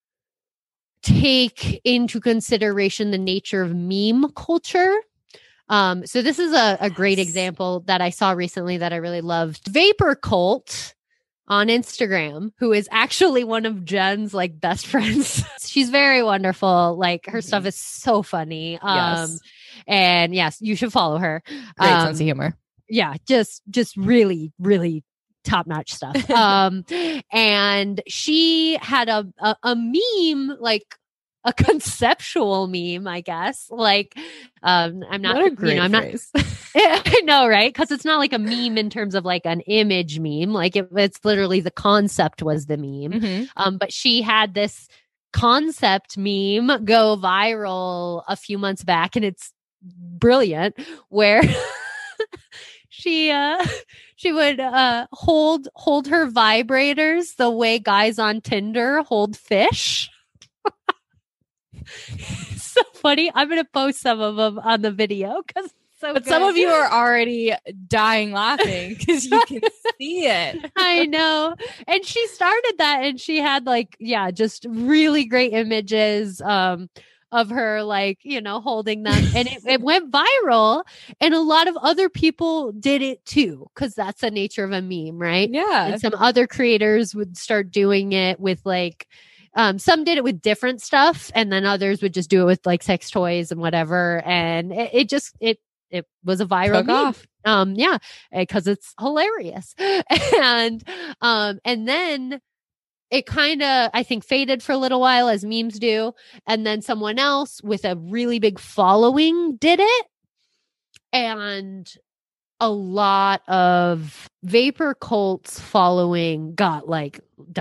take into consideration the nature of meme culture. Um, so this is a, a great example that I saw recently that I really loved. Vapor Cult on Instagram, who is actually one of Jen's like best friends. She's very wonderful. Like her mm-hmm. stuff is so funny. Um, yes. And yes, you should follow her. Great um, sense of humor. Yeah, just just really, really top-notch stuff. um, and she had a, a a meme, like a conceptual meme, I guess. Like, um, I'm not, what a great you know, I'm phrase. not. I know, right? Because it's not like a meme in terms of like an image meme. Like it, it's literally the concept was the meme. Mm-hmm. Um, but she had this concept meme go viral a few months back, and it's brilliant, where she uh she would uh hold hold her vibrators the way guys on Tinder hold fish. So funny. I'm gonna post some of them on the video because so but good. Some of you are already dying laughing because you can see it. I know. And she started that, and she had like, yeah, just really great images um of her, like, you know, holding them, and it, it went viral, and a lot of other people did it too, because that's the nature of a meme, right? Yeah. And some other creators would start doing it with like, um, some did it with different stuff, and then others would just do it with like sex toys and whatever, and it, it just it it was a viral Took meme. off. Um, yeah, because it's hilarious, and um, and then. It kind of, I think, faded for a little while, as memes do. And then someone else with a really big following did it. And a lot of Vapor Cult's following got like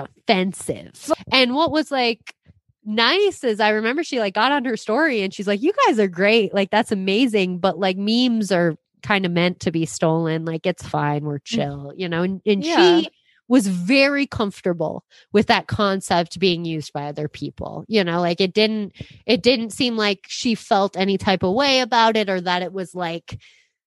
defensive. And what was like nice is I remember she like got on her story and she's like, you guys are great. Like, that's amazing. But like memes are kind of meant to be stolen. Like, it's fine. We're chill, you know? And, and Yeah. she was very comfortable with that concept being used by other people. You know, like it didn't, it didn't seem like she felt any type of way about it, or that it was like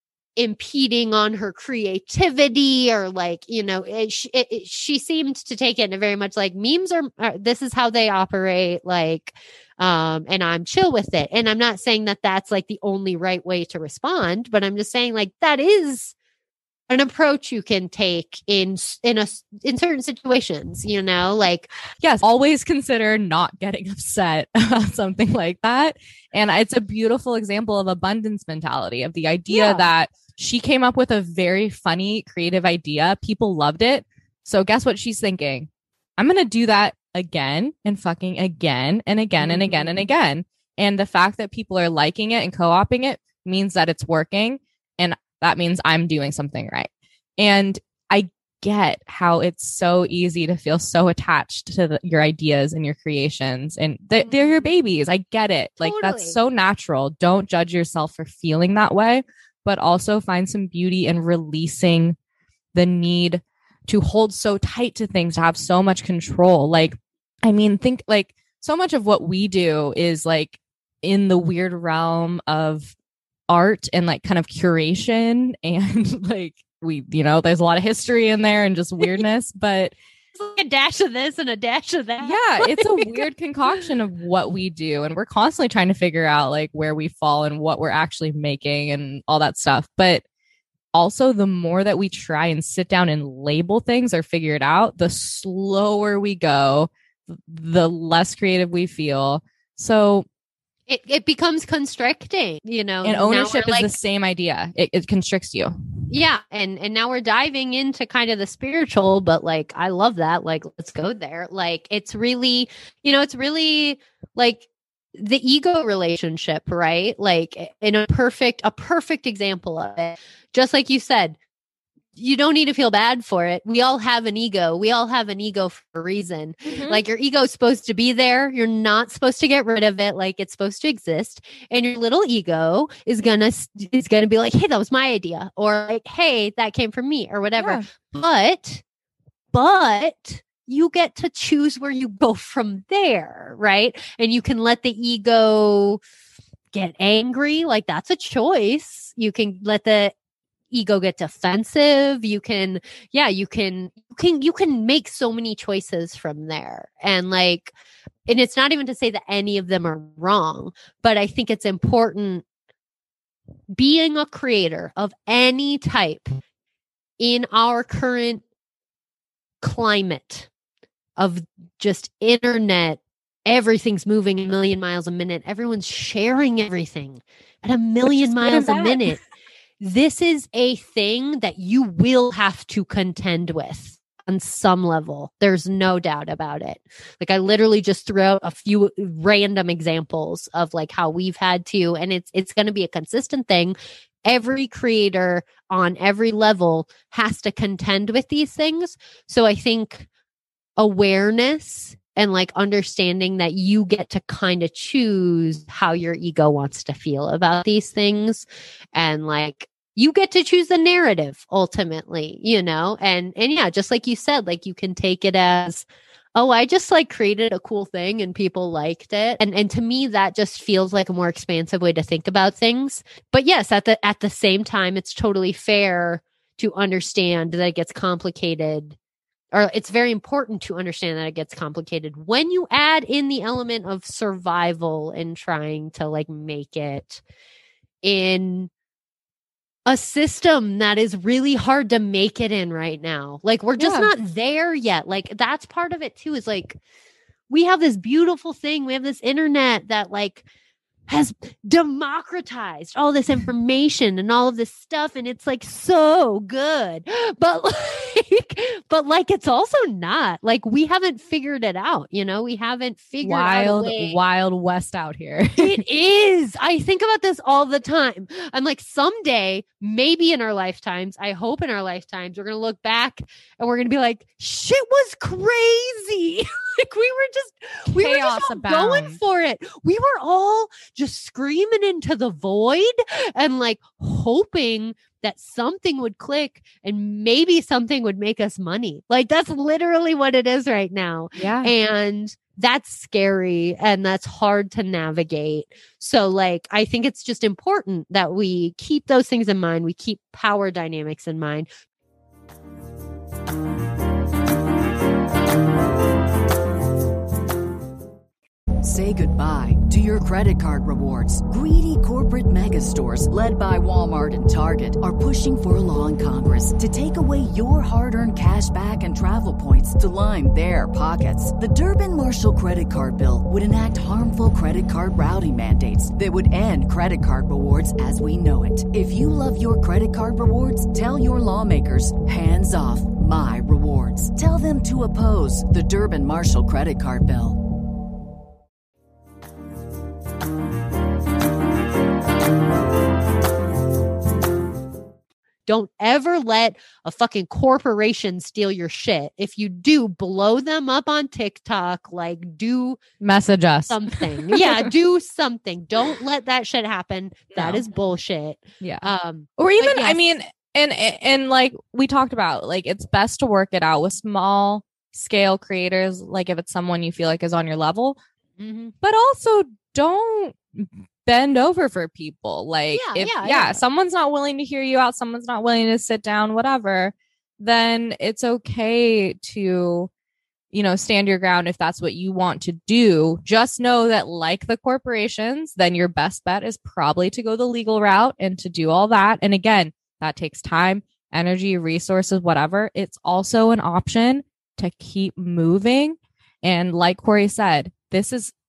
impeding on her creativity, or like, you know, it, it, it, she seemed to take it in a very much like memes are, are, this is how they operate. Like, um, and I'm chill with it. And I'm not saying that that's like the only right way to respond, but I'm just saying like that is an approach you can take in in a in certain situations, you know, like yes, always consider not getting upset about something like that. And it's a beautiful example of abundance mentality, of the idea yeah. that she came up with a very funny, creative idea. People loved it. So guess what she's thinking? I'm going to do that again and fucking again and again mm-hmm. and again and again. And the fact that people are liking it and co-oping it means that it's working. And that means I'm doing something right. And I get how it's so easy to feel so attached to the, your ideas and your creations, and th- they're your babies. I get it. Like, totally. That's so natural. Don't judge yourself for feeling that way, but also find some beauty in releasing the need to hold so tight to things, to have so much control. Like, I mean, think like so much of what we do is like in the weird realm of art and like kind of curation, and like we, you know, there's a lot of history in there and just weirdness, but it's like a dash of this and a dash of that. Yeah, it's a weird concoction of what we do, and we're constantly trying to figure out like where we fall and what we're actually making and all that stuff. But also, the more that we try and sit down and label things or figure it out, the slower we go, the less creative we feel. So It it becomes constricting, you know. And Now ownership we're is like, the same idea. It, it constricts you. yeah, and and now we're diving into kind of the spiritual, but like I love that. Like let's go there. Like it's really, you know, it's really like the ego relationship, right? Like in a perfect a perfect example of it. Just like you said, you don't need to feel bad for it. We all have an ego. We all have an ego for a reason. Mm-hmm. Like your ego is supposed to be there. You're not supposed to get rid of it. Like it's supposed to exist. And your little ego is gonna is gonna be like, hey, that was my idea, or like, hey, that came from me, or whatever. Yeah. But but you get to choose where you go from there, right? And you can let the ego get angry. Like that's a choice. You can let the ego get defensive. You can, yeah, you can, you can, you can make so many choices from there. And like, and it's not even to say that any of them are wrong, but I think it's important being a creator of any type in our current climate of just internet. Everything's moving a million miles a minute. Everyone's sharing everything at a million miles a minute. This is a thing that you will have to contend with on some level. There's no doubt about it. Like I literally just threw out a few random examples of like how we've had to, and it's it's going to be a consistent thing. Every creator on every level has to contend with these things. So I think awareness and like understanding that you get to kind of choose how your ego wants to feel about these things. And like, you get to choose the narrative ultimately, you know? And, and yeah, just like you said, like you can take it as, oh, I just like created a cool thing and people liked it. And, and to me, that just feels like a more expansive way to think about things. But yes, at the, at the same time, it's totally fair to understand that it gets complicated, or it's very important to understand that it gets complicated when you add in the element of survival and trying to like make it in a system that is really hard to make it in right now. Like we're just Yeah. not there yet. Like that's part of it too, is like we have this beautiful thing. We have this internet that like has democratized all this information and all of this stuff, and it's like so good, but like but like it's also not like we haven't figured it out, you know. We haven't figured Wild, out a way. wild west out here. It is. I think about this all the time. I'm like, someday, maybe in our lifetimes, I hope in our lifetimes, we're gonna look back and we're gonna be like, shit was crazy. Like we were just, we were Chaos just all abound. going for it. We were all just screaming into the void and like hoping that something would click and maybe something would make us money. Like that's literally what it is right now. Yeah. And that's scary and that's hard to navigate. So like, I think it's just important that we keep those things in mind. We keep power dynamics in mind. Say goodbye to your credit card rewards. Greedy corporate mega stores, led by Walmart and Target, are pushing for a law in Congress to take away your hard-earned cash back and travel points to line their pockets. The Durbin-Marshall credit card bill would enact harmful credit card routing mandates that would end credit card rewards as we know it. If you love your credit card rewards, tell your lawmakers, hands off my rewards. Tell them to oppose the Durbin-Marshall credit card bill. Don't ever let a fucking corporation steal your shit. If you do, blow them up on TikTok. Like, do Message us. something. Yeah, do something. Don't let that shit happen. That No. is bullshit. Yeah. Um, Or even, but I yes. mean, and, and like we talked about, like it's best to work it out with small scale creators. Like if it's someone you feel like is on your level, mhm. but also don't bend over for people. Like Yeah, if, yeah, yeah, yeah. someone's not willing to hear you out, someone's not willing to sit down, whatever, then it's okay to, you know, stand your ground if that's what you want to do. Just know that like the corporations, then your best bet is probably to go the legal route and to do all that. And again, that takes time, energy, resources, whatever. It's also an option to keep moving. And like Corey said, this is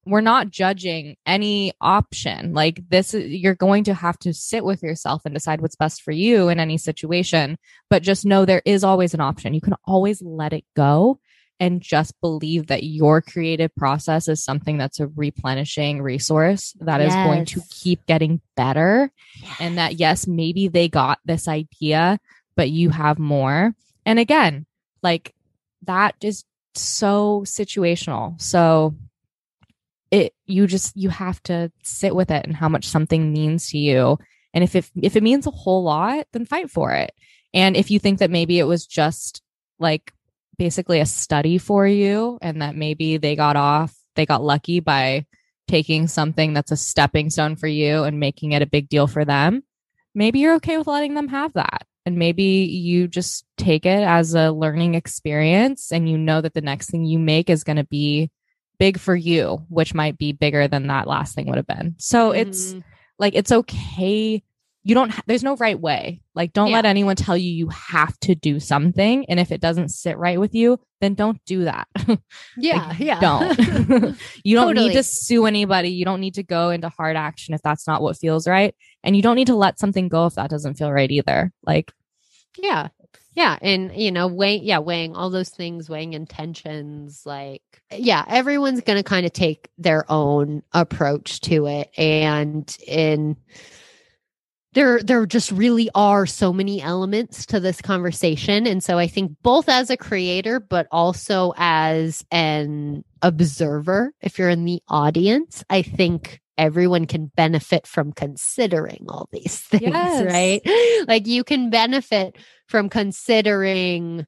we're not judging any option. Like this, you're going to have to sit with yourself and decide what's best for you in any situation. But just know there is always an option. You can always let it go and just believe that your creative process is something that's a replenishing resource that yes. is going to keep getting better. Yes. And that, yes, maybe they got this idea, but you have more. And again, like that is so situational. So it, you just, you have to sit with it and how much something means to you. And if it, if it means a whole lot, then fight for it. And if you think that maybe it was just like basically a study for you and that maybe they got off, they got lucky by taking something that's a stepping stone for you and making it a big deal for them, maybe you're okay with letting them have that. And maybe you just take it as a learning experience and you know that the next thing you make is going to be big for you, which might be bigger than that last thing would have been. So mm-hmm. it's like, it's okay. You don't, ha- there's no right way. Like, don't yeah. let anyone tell you you have to do something. And if it doesn't sit right with you, then don't do that. Yeah. like, yeah. Don't. You don't Totally. need to sue anybody. You don't need to go into hard action if that's not what feels right. And you don't need to let something go if that doesn't feel right either. Like, yeah. Yeah. And, you know, weighing, yeah, weighing all those things, weighing intentions, like, yeah, everyone's going to kind of take their own approach to it. And in, There, there just really are so many elements to this conversation. And so I think both as a creator, but also as an observer, if you're in the audience, I think everyone can benefit from considering all these things, yes. right? Like you can benefit from considering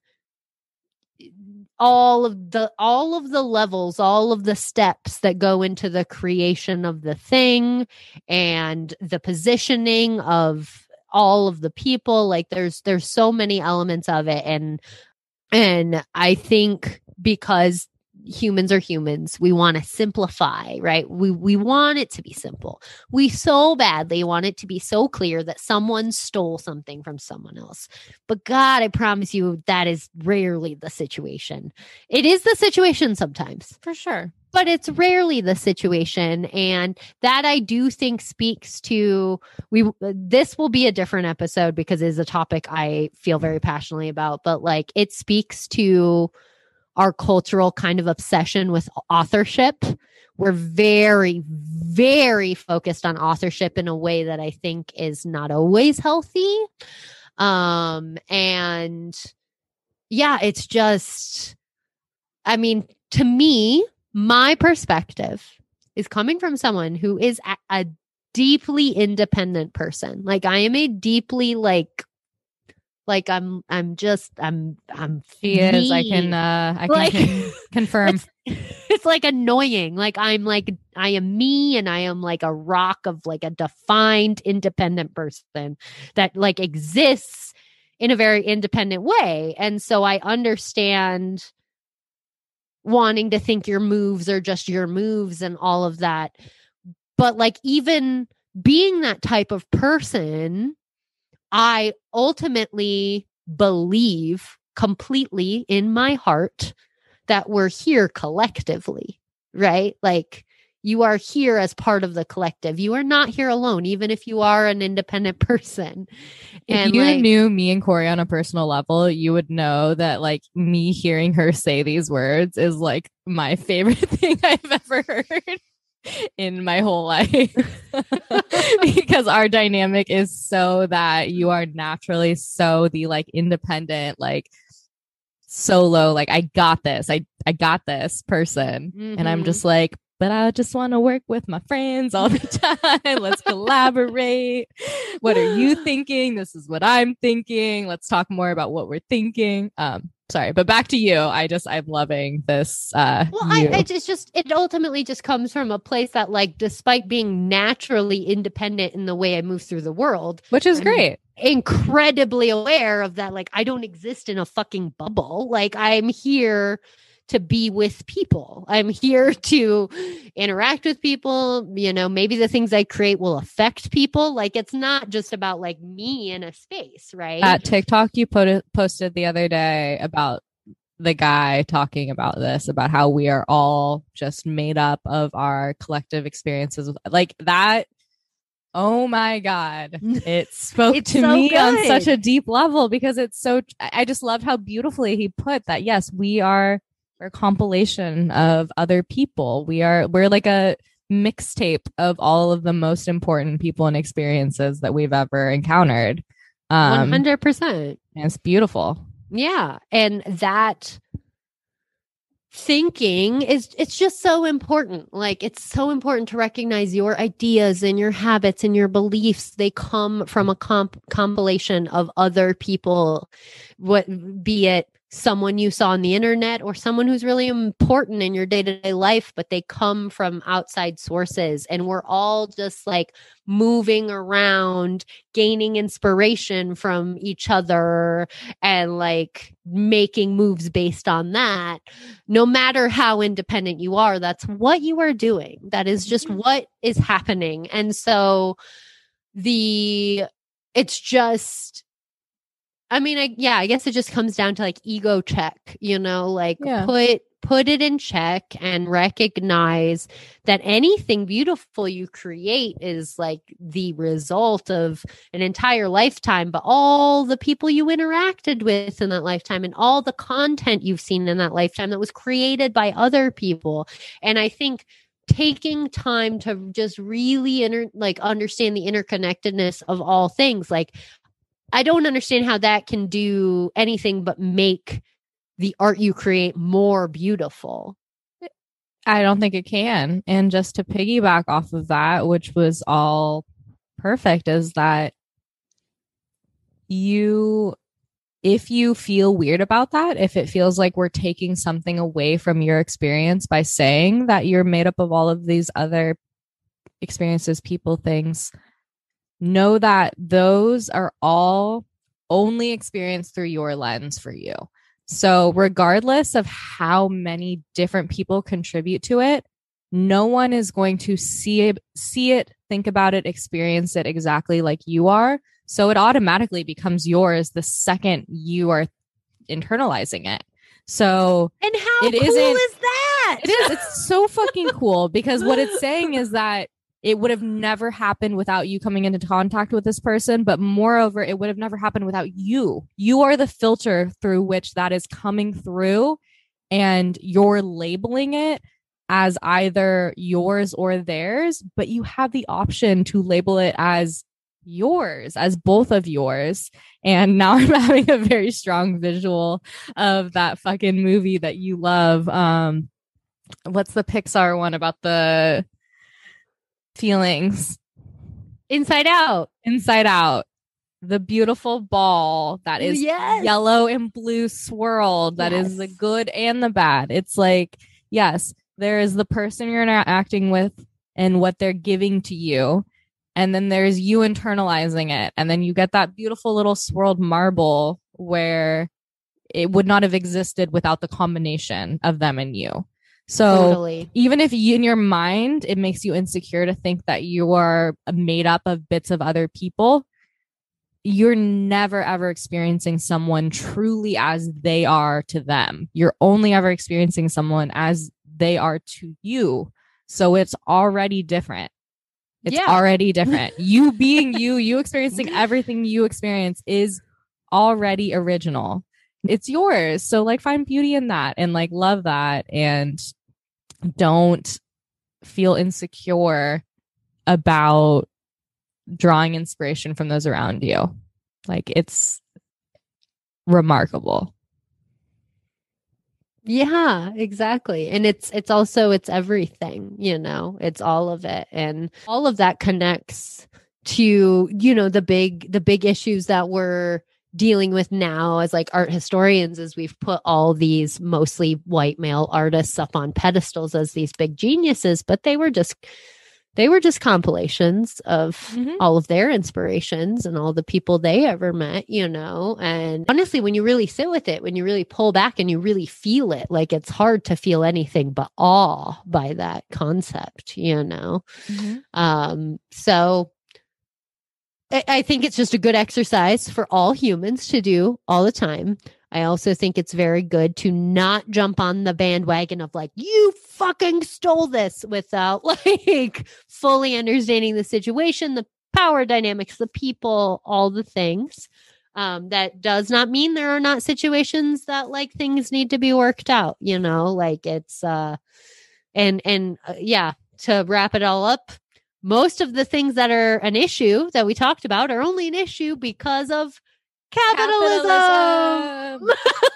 all of the all of the levels, all of the steps that go into the creation of the thing and the positioning of all of the people. Like there's there's so many elements of it. And and I think because humans are humans, we want to simplify, right? We we want it to be simple. We so badly want it to be so clear that someone stole something from someone else. But God, I promise you that is rarely the situation. It is the situation sometimes. For sure. But it's rarely the situation. And that I do think speaks to, we, this will be a different episode because it is a topic I feel very passionately about, but like it speaks to our cultural kind of obsession with authorship. We're very, very focused on authorship in a way that I think is not always healthy. Um, and yeah, it's just, I mean, to me, my perspective is coming from someone who is a, a deeply independent person. Like I am a deeply like, Like I'm, I'm just, I'm, I'm. She is. I can, uh, I can like, con- confirm. It's, it's like annoying. Like I'm like, I am me, and I am like a rock of like a defined independent person that like exists in a very independent way, and so I understand wanting to think your moves are just your moves and all of that, but like even being that type of person, I ultimately believe completely in my heart that we're here collectively, right? Like you are here as part of the collective. You are not here alone, even if you are an independent person. And if you like, knew me and Corey on a personal level, you would know that like me hearing her say these words is like my favorite thing I've ever heard in my whole life. Because our dynamic is so that you are naturally so the like independent, like solo, like I got this, I I got this person. Mm-hmm. And I'm just like, but I just want to work with my friends all the time. Let's collaborate. What are you thinking? This is what I'm thinking. Let's talk more about what we're thinking. Um, sorry, but back to you. I just, I'm loving this. Uh, well, I, it's just, it ultimately just comes from a place that like, despite being naturally independent in the way I move through the world, which is I'm great. Incredibly aware of that. Like, I don't exist in a fucking bubble. Like I'm here to be with people. I'm here to interact with people. You know, maybe the things I create will affect people. Like it's not just about like me in a space, right? That TikTok you put posted the other day about the guy talking about this, about how we are all just made up of our collective experiences. Like that. Oh my God. It spoke It's to so me on good. such a deep level, because it's so, I just loved how beautifully he put that. Yes, we are a compilation of other people. We are, we're like a mixtape of all of the most important people and experiences that we've ever encountered. Um, one hundred percent. And it's beautiful. Yeah. And that thinking is, it's just so important. Like, it's so important to recognize your ideas and your habits and your beliefs. They come from a comp- compilation of other people, what be it someone you saw on the internet or someone who's really important in your day-to-day life, but they come from outside sources. And we're all just like moving around, gaining inspiration from each other and like making moves based on that. No matter how independent you are, that's what you are doing. That is just what is happening. And so the, it's just, I mean, I, yeah, I guess it just comes down to like ego check, you know, like Yeah. put put it in check and recognize that anything beautiful you create is like the result of an entire lifetime, but all the people you interacted with in that lifetime and all the content you've seen in that lifetime that was created by other people. And I think taking time to just really inter- like understand the interconnectedness of all things, like I don't understand how that can do anything but make the art you create more beautiful. I don't think it can. And just to piggyback off of that, which was all perfect, is that you, if you feel weird about that, if it feels like we're taking something away from your experience by saying that you're made up of all of these other experiences, people, things, know that those are all only experienced through your lens for you. So regardless of how many different people contribute to it, no one is going to see it, see it, think about it, experience it exactly like you are. So it automatically becomes yours the second you are internalizing it. So And how it cool isn't- is that? it is, it's so fucking cool, because what it's saying is that it would have never happened without you coming into contact with this person. But moreover, it would have never happened without you. You are the filter through which that is coming through, and you're labeling it as either yours or theirs, but you have the option to label it as yours, as both of yours. And now I'm having a very strong visual of that fucking movie that you love. Um, what's the Pixar one about the feelings? Inside Out. Inside Out. The beautiful ball that is Yes. yellow and blue swirled. That is Yes. the good and the bad. It's like, yes, there is the person you're interacting with and what they're giving to you. And then there's you internalizing it. And then you get that beautiful little swirled marble where it would not have existed without the combination of them and you. So Totally. even if you, in your mind, it makes you insecure to think that you are made up of bits of other people, you're never, ever experiencing someone truly as they are to them. You're only ever experiencing someone as they are to you. So it's already different. It's Yeah. already different. You being you, you experiencing everything you experience is already original. It's yours. So like find beauty in that and like love that, and don't feel insecure about drawing inspiration from those around you. Like it's remarkable. Yeah, exactly. And it's it's also it's everything, you know. It's all of it, and all of that connects to, you know, the big the big issues that we're dealing with now as like art historians, as we've put all these mostly white male artists up on pedestals as these big geniuses, but they were just they were just compilations of Mhm. all of their inspirations and all the people they ever met, you know. And honestly, when you really sit with it, when you really pull back and you really feel it, like it's hard to feel anything but awe by that concept, you know. Mhm. Um, so I, I think it's just a good exercise for all humans to do all the time. I also think it's very good to not jump on the bandwagon of like, you fucking stole this without like fully understanding the situation, the power dynamics, the people, all the things. Um, that does not mean there are not situations that like things need to be worked out, you know, like it's, uh, and, and uh, yeah, to wrap it all up, most of the things that are an issue that we talked about are only an issue because of capitalism. capitalism.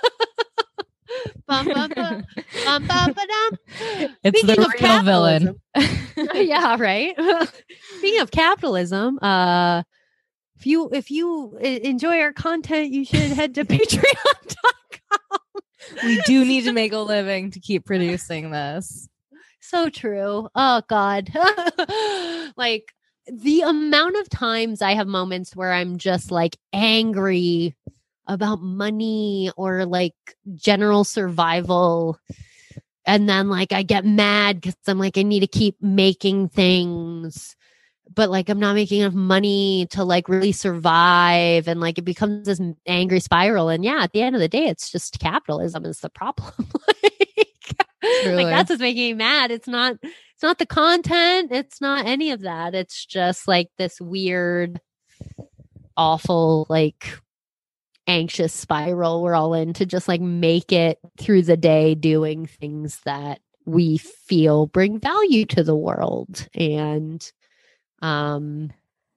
bum, bum, bum, bum, bum, ba-dum. It's Speaking the of real villain. Yeah, right. Speaking of capitalism, uh, if you if you enjoy our content, you should head to patreon dot com. We do need to make a living to keep producing this. So true. Oh God. Like the amount of times I have moments where I'm just like angry about money or like general survival. And then like I get mad because I'm like, I need to keep making things, but like I'm not making enough money to like really survive. And like it becomes this angry spiral. And yeah, at the end of the day, it's just capitalism is the problem. like, like that's what's making me mad. It's not it's not the content. It's not any of that. It's just like this weird, awful, like anxious spiral we're all in to just like make it through the day doing things that we feel bring value to the world. And um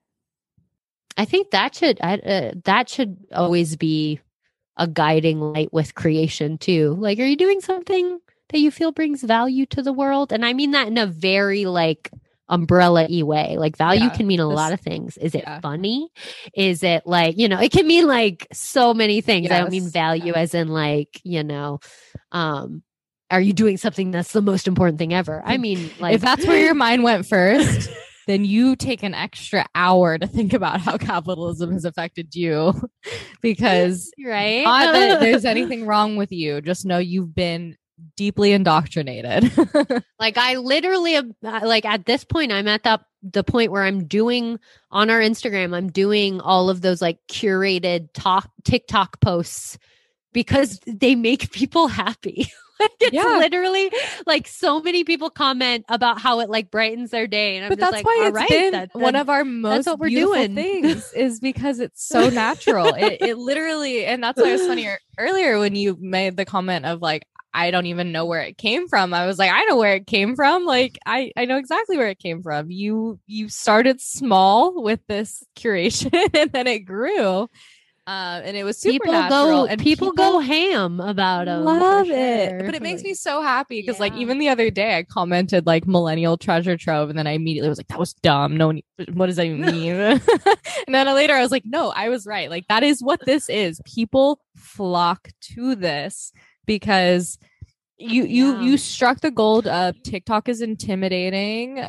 I think that should uh, that should always be a guiding light with creation too. Like, are you doing something that you feel brings value to the world? And I mean that in a very like umbrella-y way. Like value yeah, can mean a this, lot of things. Is it yeah. funny? Is it like, you know, it can mean like so many things. Yes. I don't mean value yeah. as in like, you know, um, are you doing something that's the most important thing ever? I mean, like if that's where your mind went first, then you take an extra hour to think about how capitalism has affected you, because right? Not that there's anything wrong with you. Just know you've been deeply indoctrinated. Like I literally like at this point I'm at that the point where I'm doing on our Instagram I'm doing all of those like curated talk TikTok posts because they make people happy. Like it's yeah. literally like so many people comment about how it like brightens their day, and I'm but just that's like, why all it's right, been that, that, one of our most what we're beautiful doing. things is because it's so natural. it, it literally, and that's why it was funny earlier when you made the comment of like, I don't even know where it came from. I was like, I know where it came from. Like, I, I know exactly where it came from. You you started small with this curation and then it grew. Uh, and it was super people natural. Go, and people, people go ham about them. Love sure. it. But it makes me so happy because, yeah. like, even the other day I commented, like, millennial treasure trove. And then I immediately was like, that was dumb. No one, what does that even mean? And then later I was like, no, I was right. Like, that is what this is. People flock to this because you you yeah. you struck the gold of TikTok is intimidating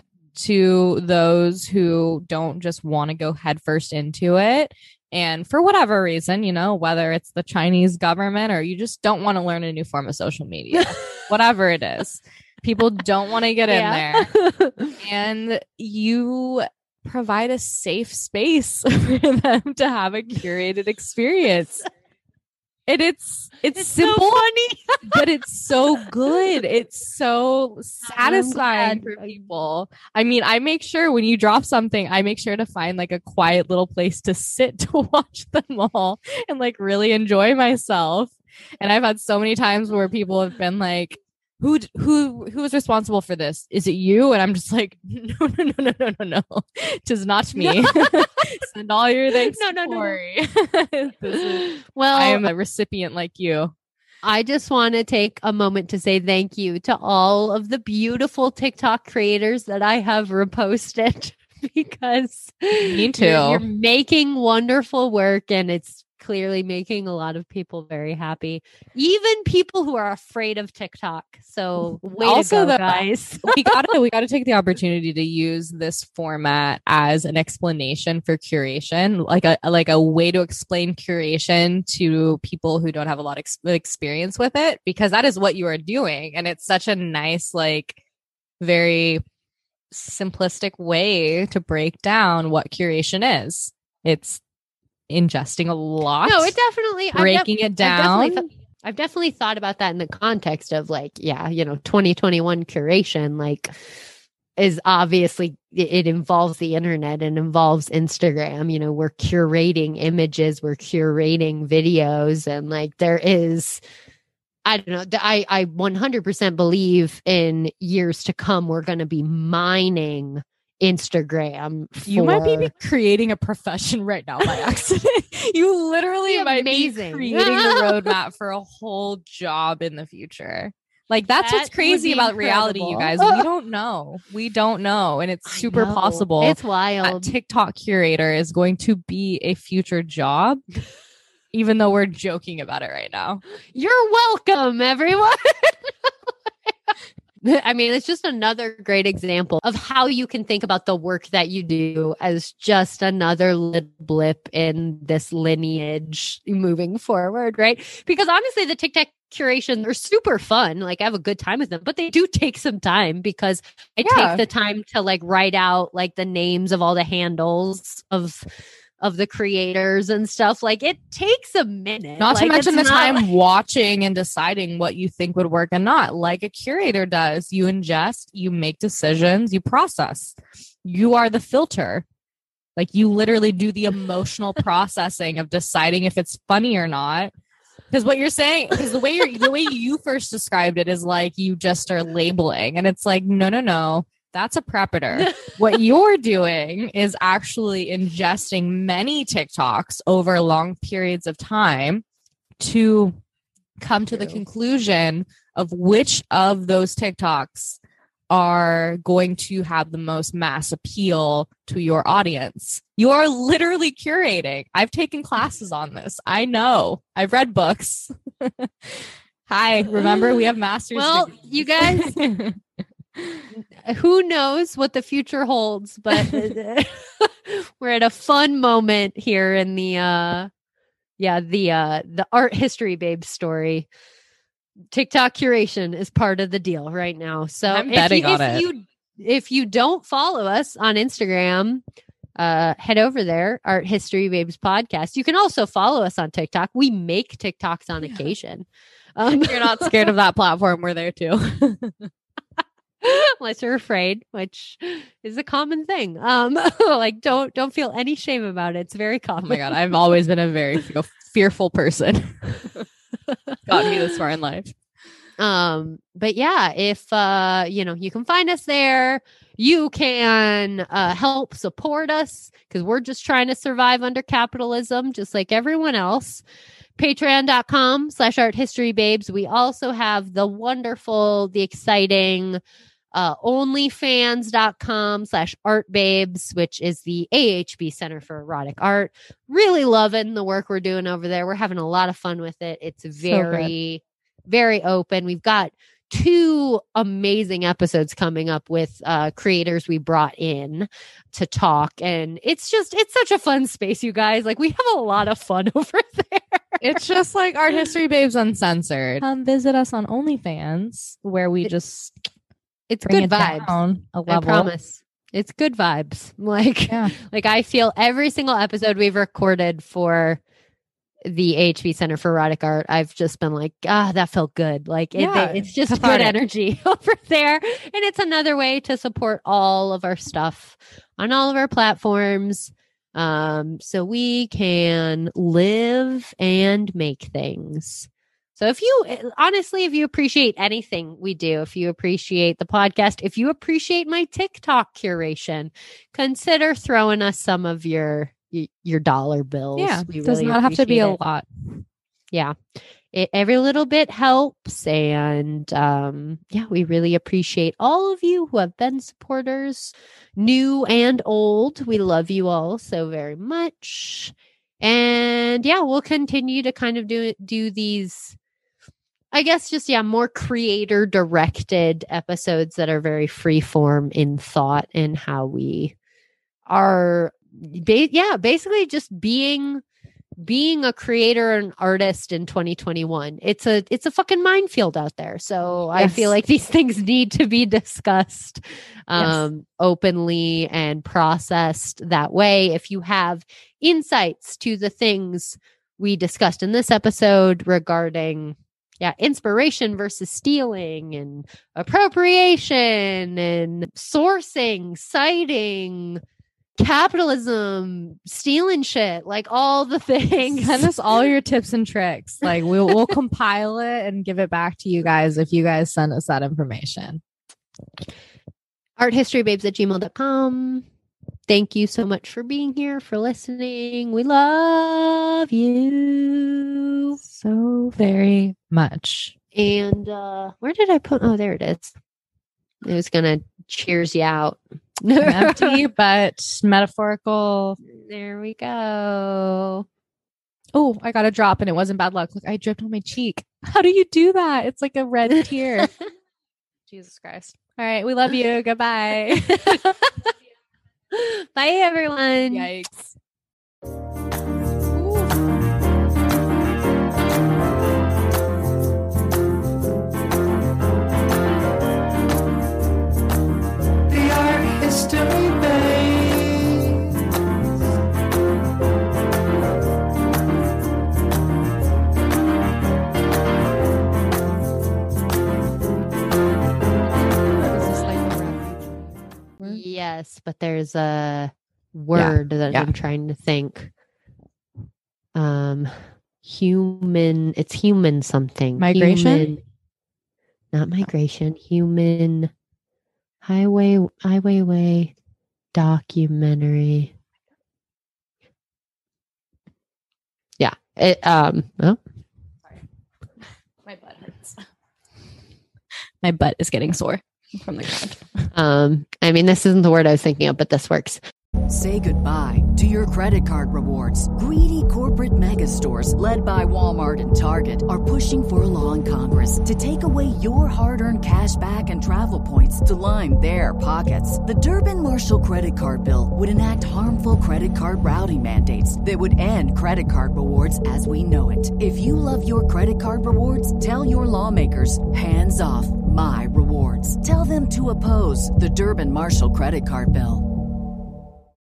to those who don't just want to go headfirst into it. And for whatever reason, you know, whether it's the Chinese government or you just don't want to learn a new form of social media, whatever it is, people don't want to get yeah. in there. And you provide a safe space for them to have a curated experience. And it's it's, it's simple, so funny. But it's so good. It's so satisfying for people. I mean, I make sure when you drop something, I make sure to find like a quiet little place to sit to watch them all and like really enjoy myself. And I've had so many times where people have been like, who who who is responsible for this? Is it you? And I'm just like, no, no, no, no, no, no, no. It is not me. No. Send all your thanks no, no, to no, Corey. no. is, well, I am a recipient like you. I just want to take a moment to say thank you to all of the beautiful TikTok creators that I have reposted because me too. You're, you're making wonderful work and it's clearly making a lot of people very happy, even people who are afraid of TikTok. So way also to go, the, guys. we gotta we gotta take the opportunity to use this format as an explanation for curation, like a like a way to explain curation to people who don't have a lot of ex- experience with it, because that is what you are doing, and it's such a nice, like, very simplistic way to break down what curation is. It's ingesting a lot. No, it definitely breaking I've def- it down. I've definitely, th- I've definitely thought about that in the context of like, yeah, you know, twenty twenty-one curation, like is obviously it, it involves the internet and involves Instagram. You know, we're curating images, we're curating videos, and like there is, I don't know, th- I, I one hundred percent believe in years to come, we're going to be mining Instagram. For... You might be creating a profession right now by accident. You literally might amazing. be creating the roadmap for a whole job in the future. Like that's That what's crazy would be about reality, you guys. incredible. We don't know. We don't know. And it's I super know. possible. It's that wild. TikTok curator is going to be a future job, even though we're joking about it right now. You're welcome, everyone. I mean, it's just another great example of how you can think about the work that you do as just another little blip in this lineage moving forward, right? Because honestly, the TikTok curation are super fun. Like I have a good time with them, but they do take some time because I Yeah. take the time to like write out like the names of all the handles of of the creators and stuff. Like it takes a minute. Not like, to mention the it's not time like- watching and deciding what you think would work and not, like a curator does. You ingest, you make decisions, you process. You are the filter. Like you literally do the emotional processing of deciding if it's funny or not. Because what you're saying, because the way you're, the way you first described it is like you just are labeling, and it's like no, no, no. That's a predator. What you're doing is actually ingesting many TikToks over long periods of time to come to the conclusion of which of those TikToks are going to have the most mass appeal to your audience. You are literally curating. I've taken classes on this. I know. I've read books. Hi, remember we have master's Well, degrees. you guys, who knows what the future holds, but we're at a fun moment here in the uh yeah the uh the art history babe story. TikTok curation is part of the deal right now. So I'm if betting you, on if it. you if you don't follow us on Instagram, uh head over there, Art History Babes Podcast. You can also follow us on TikTok. We make TikToks on occasion. Um, If you're not scared of that platform, we're there too. unless you're afraid, which is a common thing. Um, like don't don't feel any shame about it. It's very Oh common. my God, I've always been a very fe- fearful person. Got me this far in life. Um, but yeah, if uh, you know, you can find us there. You can uh help support us because we're just trying to survive under capitalism, just like everyone else. Patreon.com slash art history babes. We also have the wonderful, the exciting uh, onlyfans.com slash art babes, which is the A H B Center for Erotic Art. Really loving the work we're doing over there. We're having a lot of fun with it. It's very, very open. We've got two amazing episodes coming up with uh, creators we brought in to talk. And it's just, it's such a fun space, you guys. Like we have a lot of fun over there. It's just like Art History Babes Uncensored. Come visit us on OnlyFans, where we just It's bring good it vibes. down a I level. promise. It's good vibes. Like, Yeah. like I feel every single episode we've recorded for the A H B Center for Erotic Art, I've just been like, ah, that felt good. Like it, Yeah, they- it's just cathartic. good energy over there. And it's another way to support all of our stuff on all of our platforms. Um, so we can live and make things. So if you, honestly, if you appreciate anything we do, if you appreciate the podcast, if you appreciate my TikTok curation, consider throwing us some of your, y- your dollar bills. Yeah, We does really not have to be a appreciate it. lot. Yeah. It, every little bit helps. And um, yeah, we really appreciate all of you who have been supporters, new and old. We love you all so very much. And yeah, we'll continue to kind of do do these, I guess, just, yeah, more creator directed episodes that are very free form in thought and how we are, ba- yeah, basically just being being a creator and artist in twenty twenty-one, it's a it's a fucking minefield out there. So yes. I feel like these things need to be discussed um, yes. openly and processed that way. If you have insights to the things we discussed in this episode regarding yeah, inspiration versus stealing and appropriation and sourcing, citing, capitalism, stealing shit, like all the things. Send us all your tips and tricks. Like we'll we'll compile it and give it back to you guys if you guys send us that information. arthistorybabes at gmail dot com. Thank you so much for being here, for listening. We love you so very much. And uh, where did I put? Oh, there it is. It was gonna cheers you out. Empty but metaphorical. There we go. Oh, I got a drop and it wasn't bad luck. Look, I dripped on my cheek. How do you do that? It's like a red tear. Jesus Christ. All right, we love you. Goodbye. Bye, everyone. Yikes. The Art History Babes. Yes, but there's a word yeah, that yeah. I'm trying to think. Um, human. It's human something. Migration. Human, not migration. Human. Highway. Highway way. Documentary. Yeah. It. Um. Oh. Sorry. My butt hurts. My butt is getting sore from the ground. Um, I mean, this isn't the word I was thinking of, but this works. Say goodbye to your credit card rewards. Greedy corporate mega stores, led by Walmart and Target, are pushing for a law in Congress to take away your hard-earned cash back and travel points to line their pockets. The Durbin-Marshall credit card bill would enact harmful credit card routing mandates that would end credit card rewards as we know it. If you love your credit card rewards, tell your lawmakers, hands off my rewards. Tell them to oppose the Durbin-Marshall credit card bill.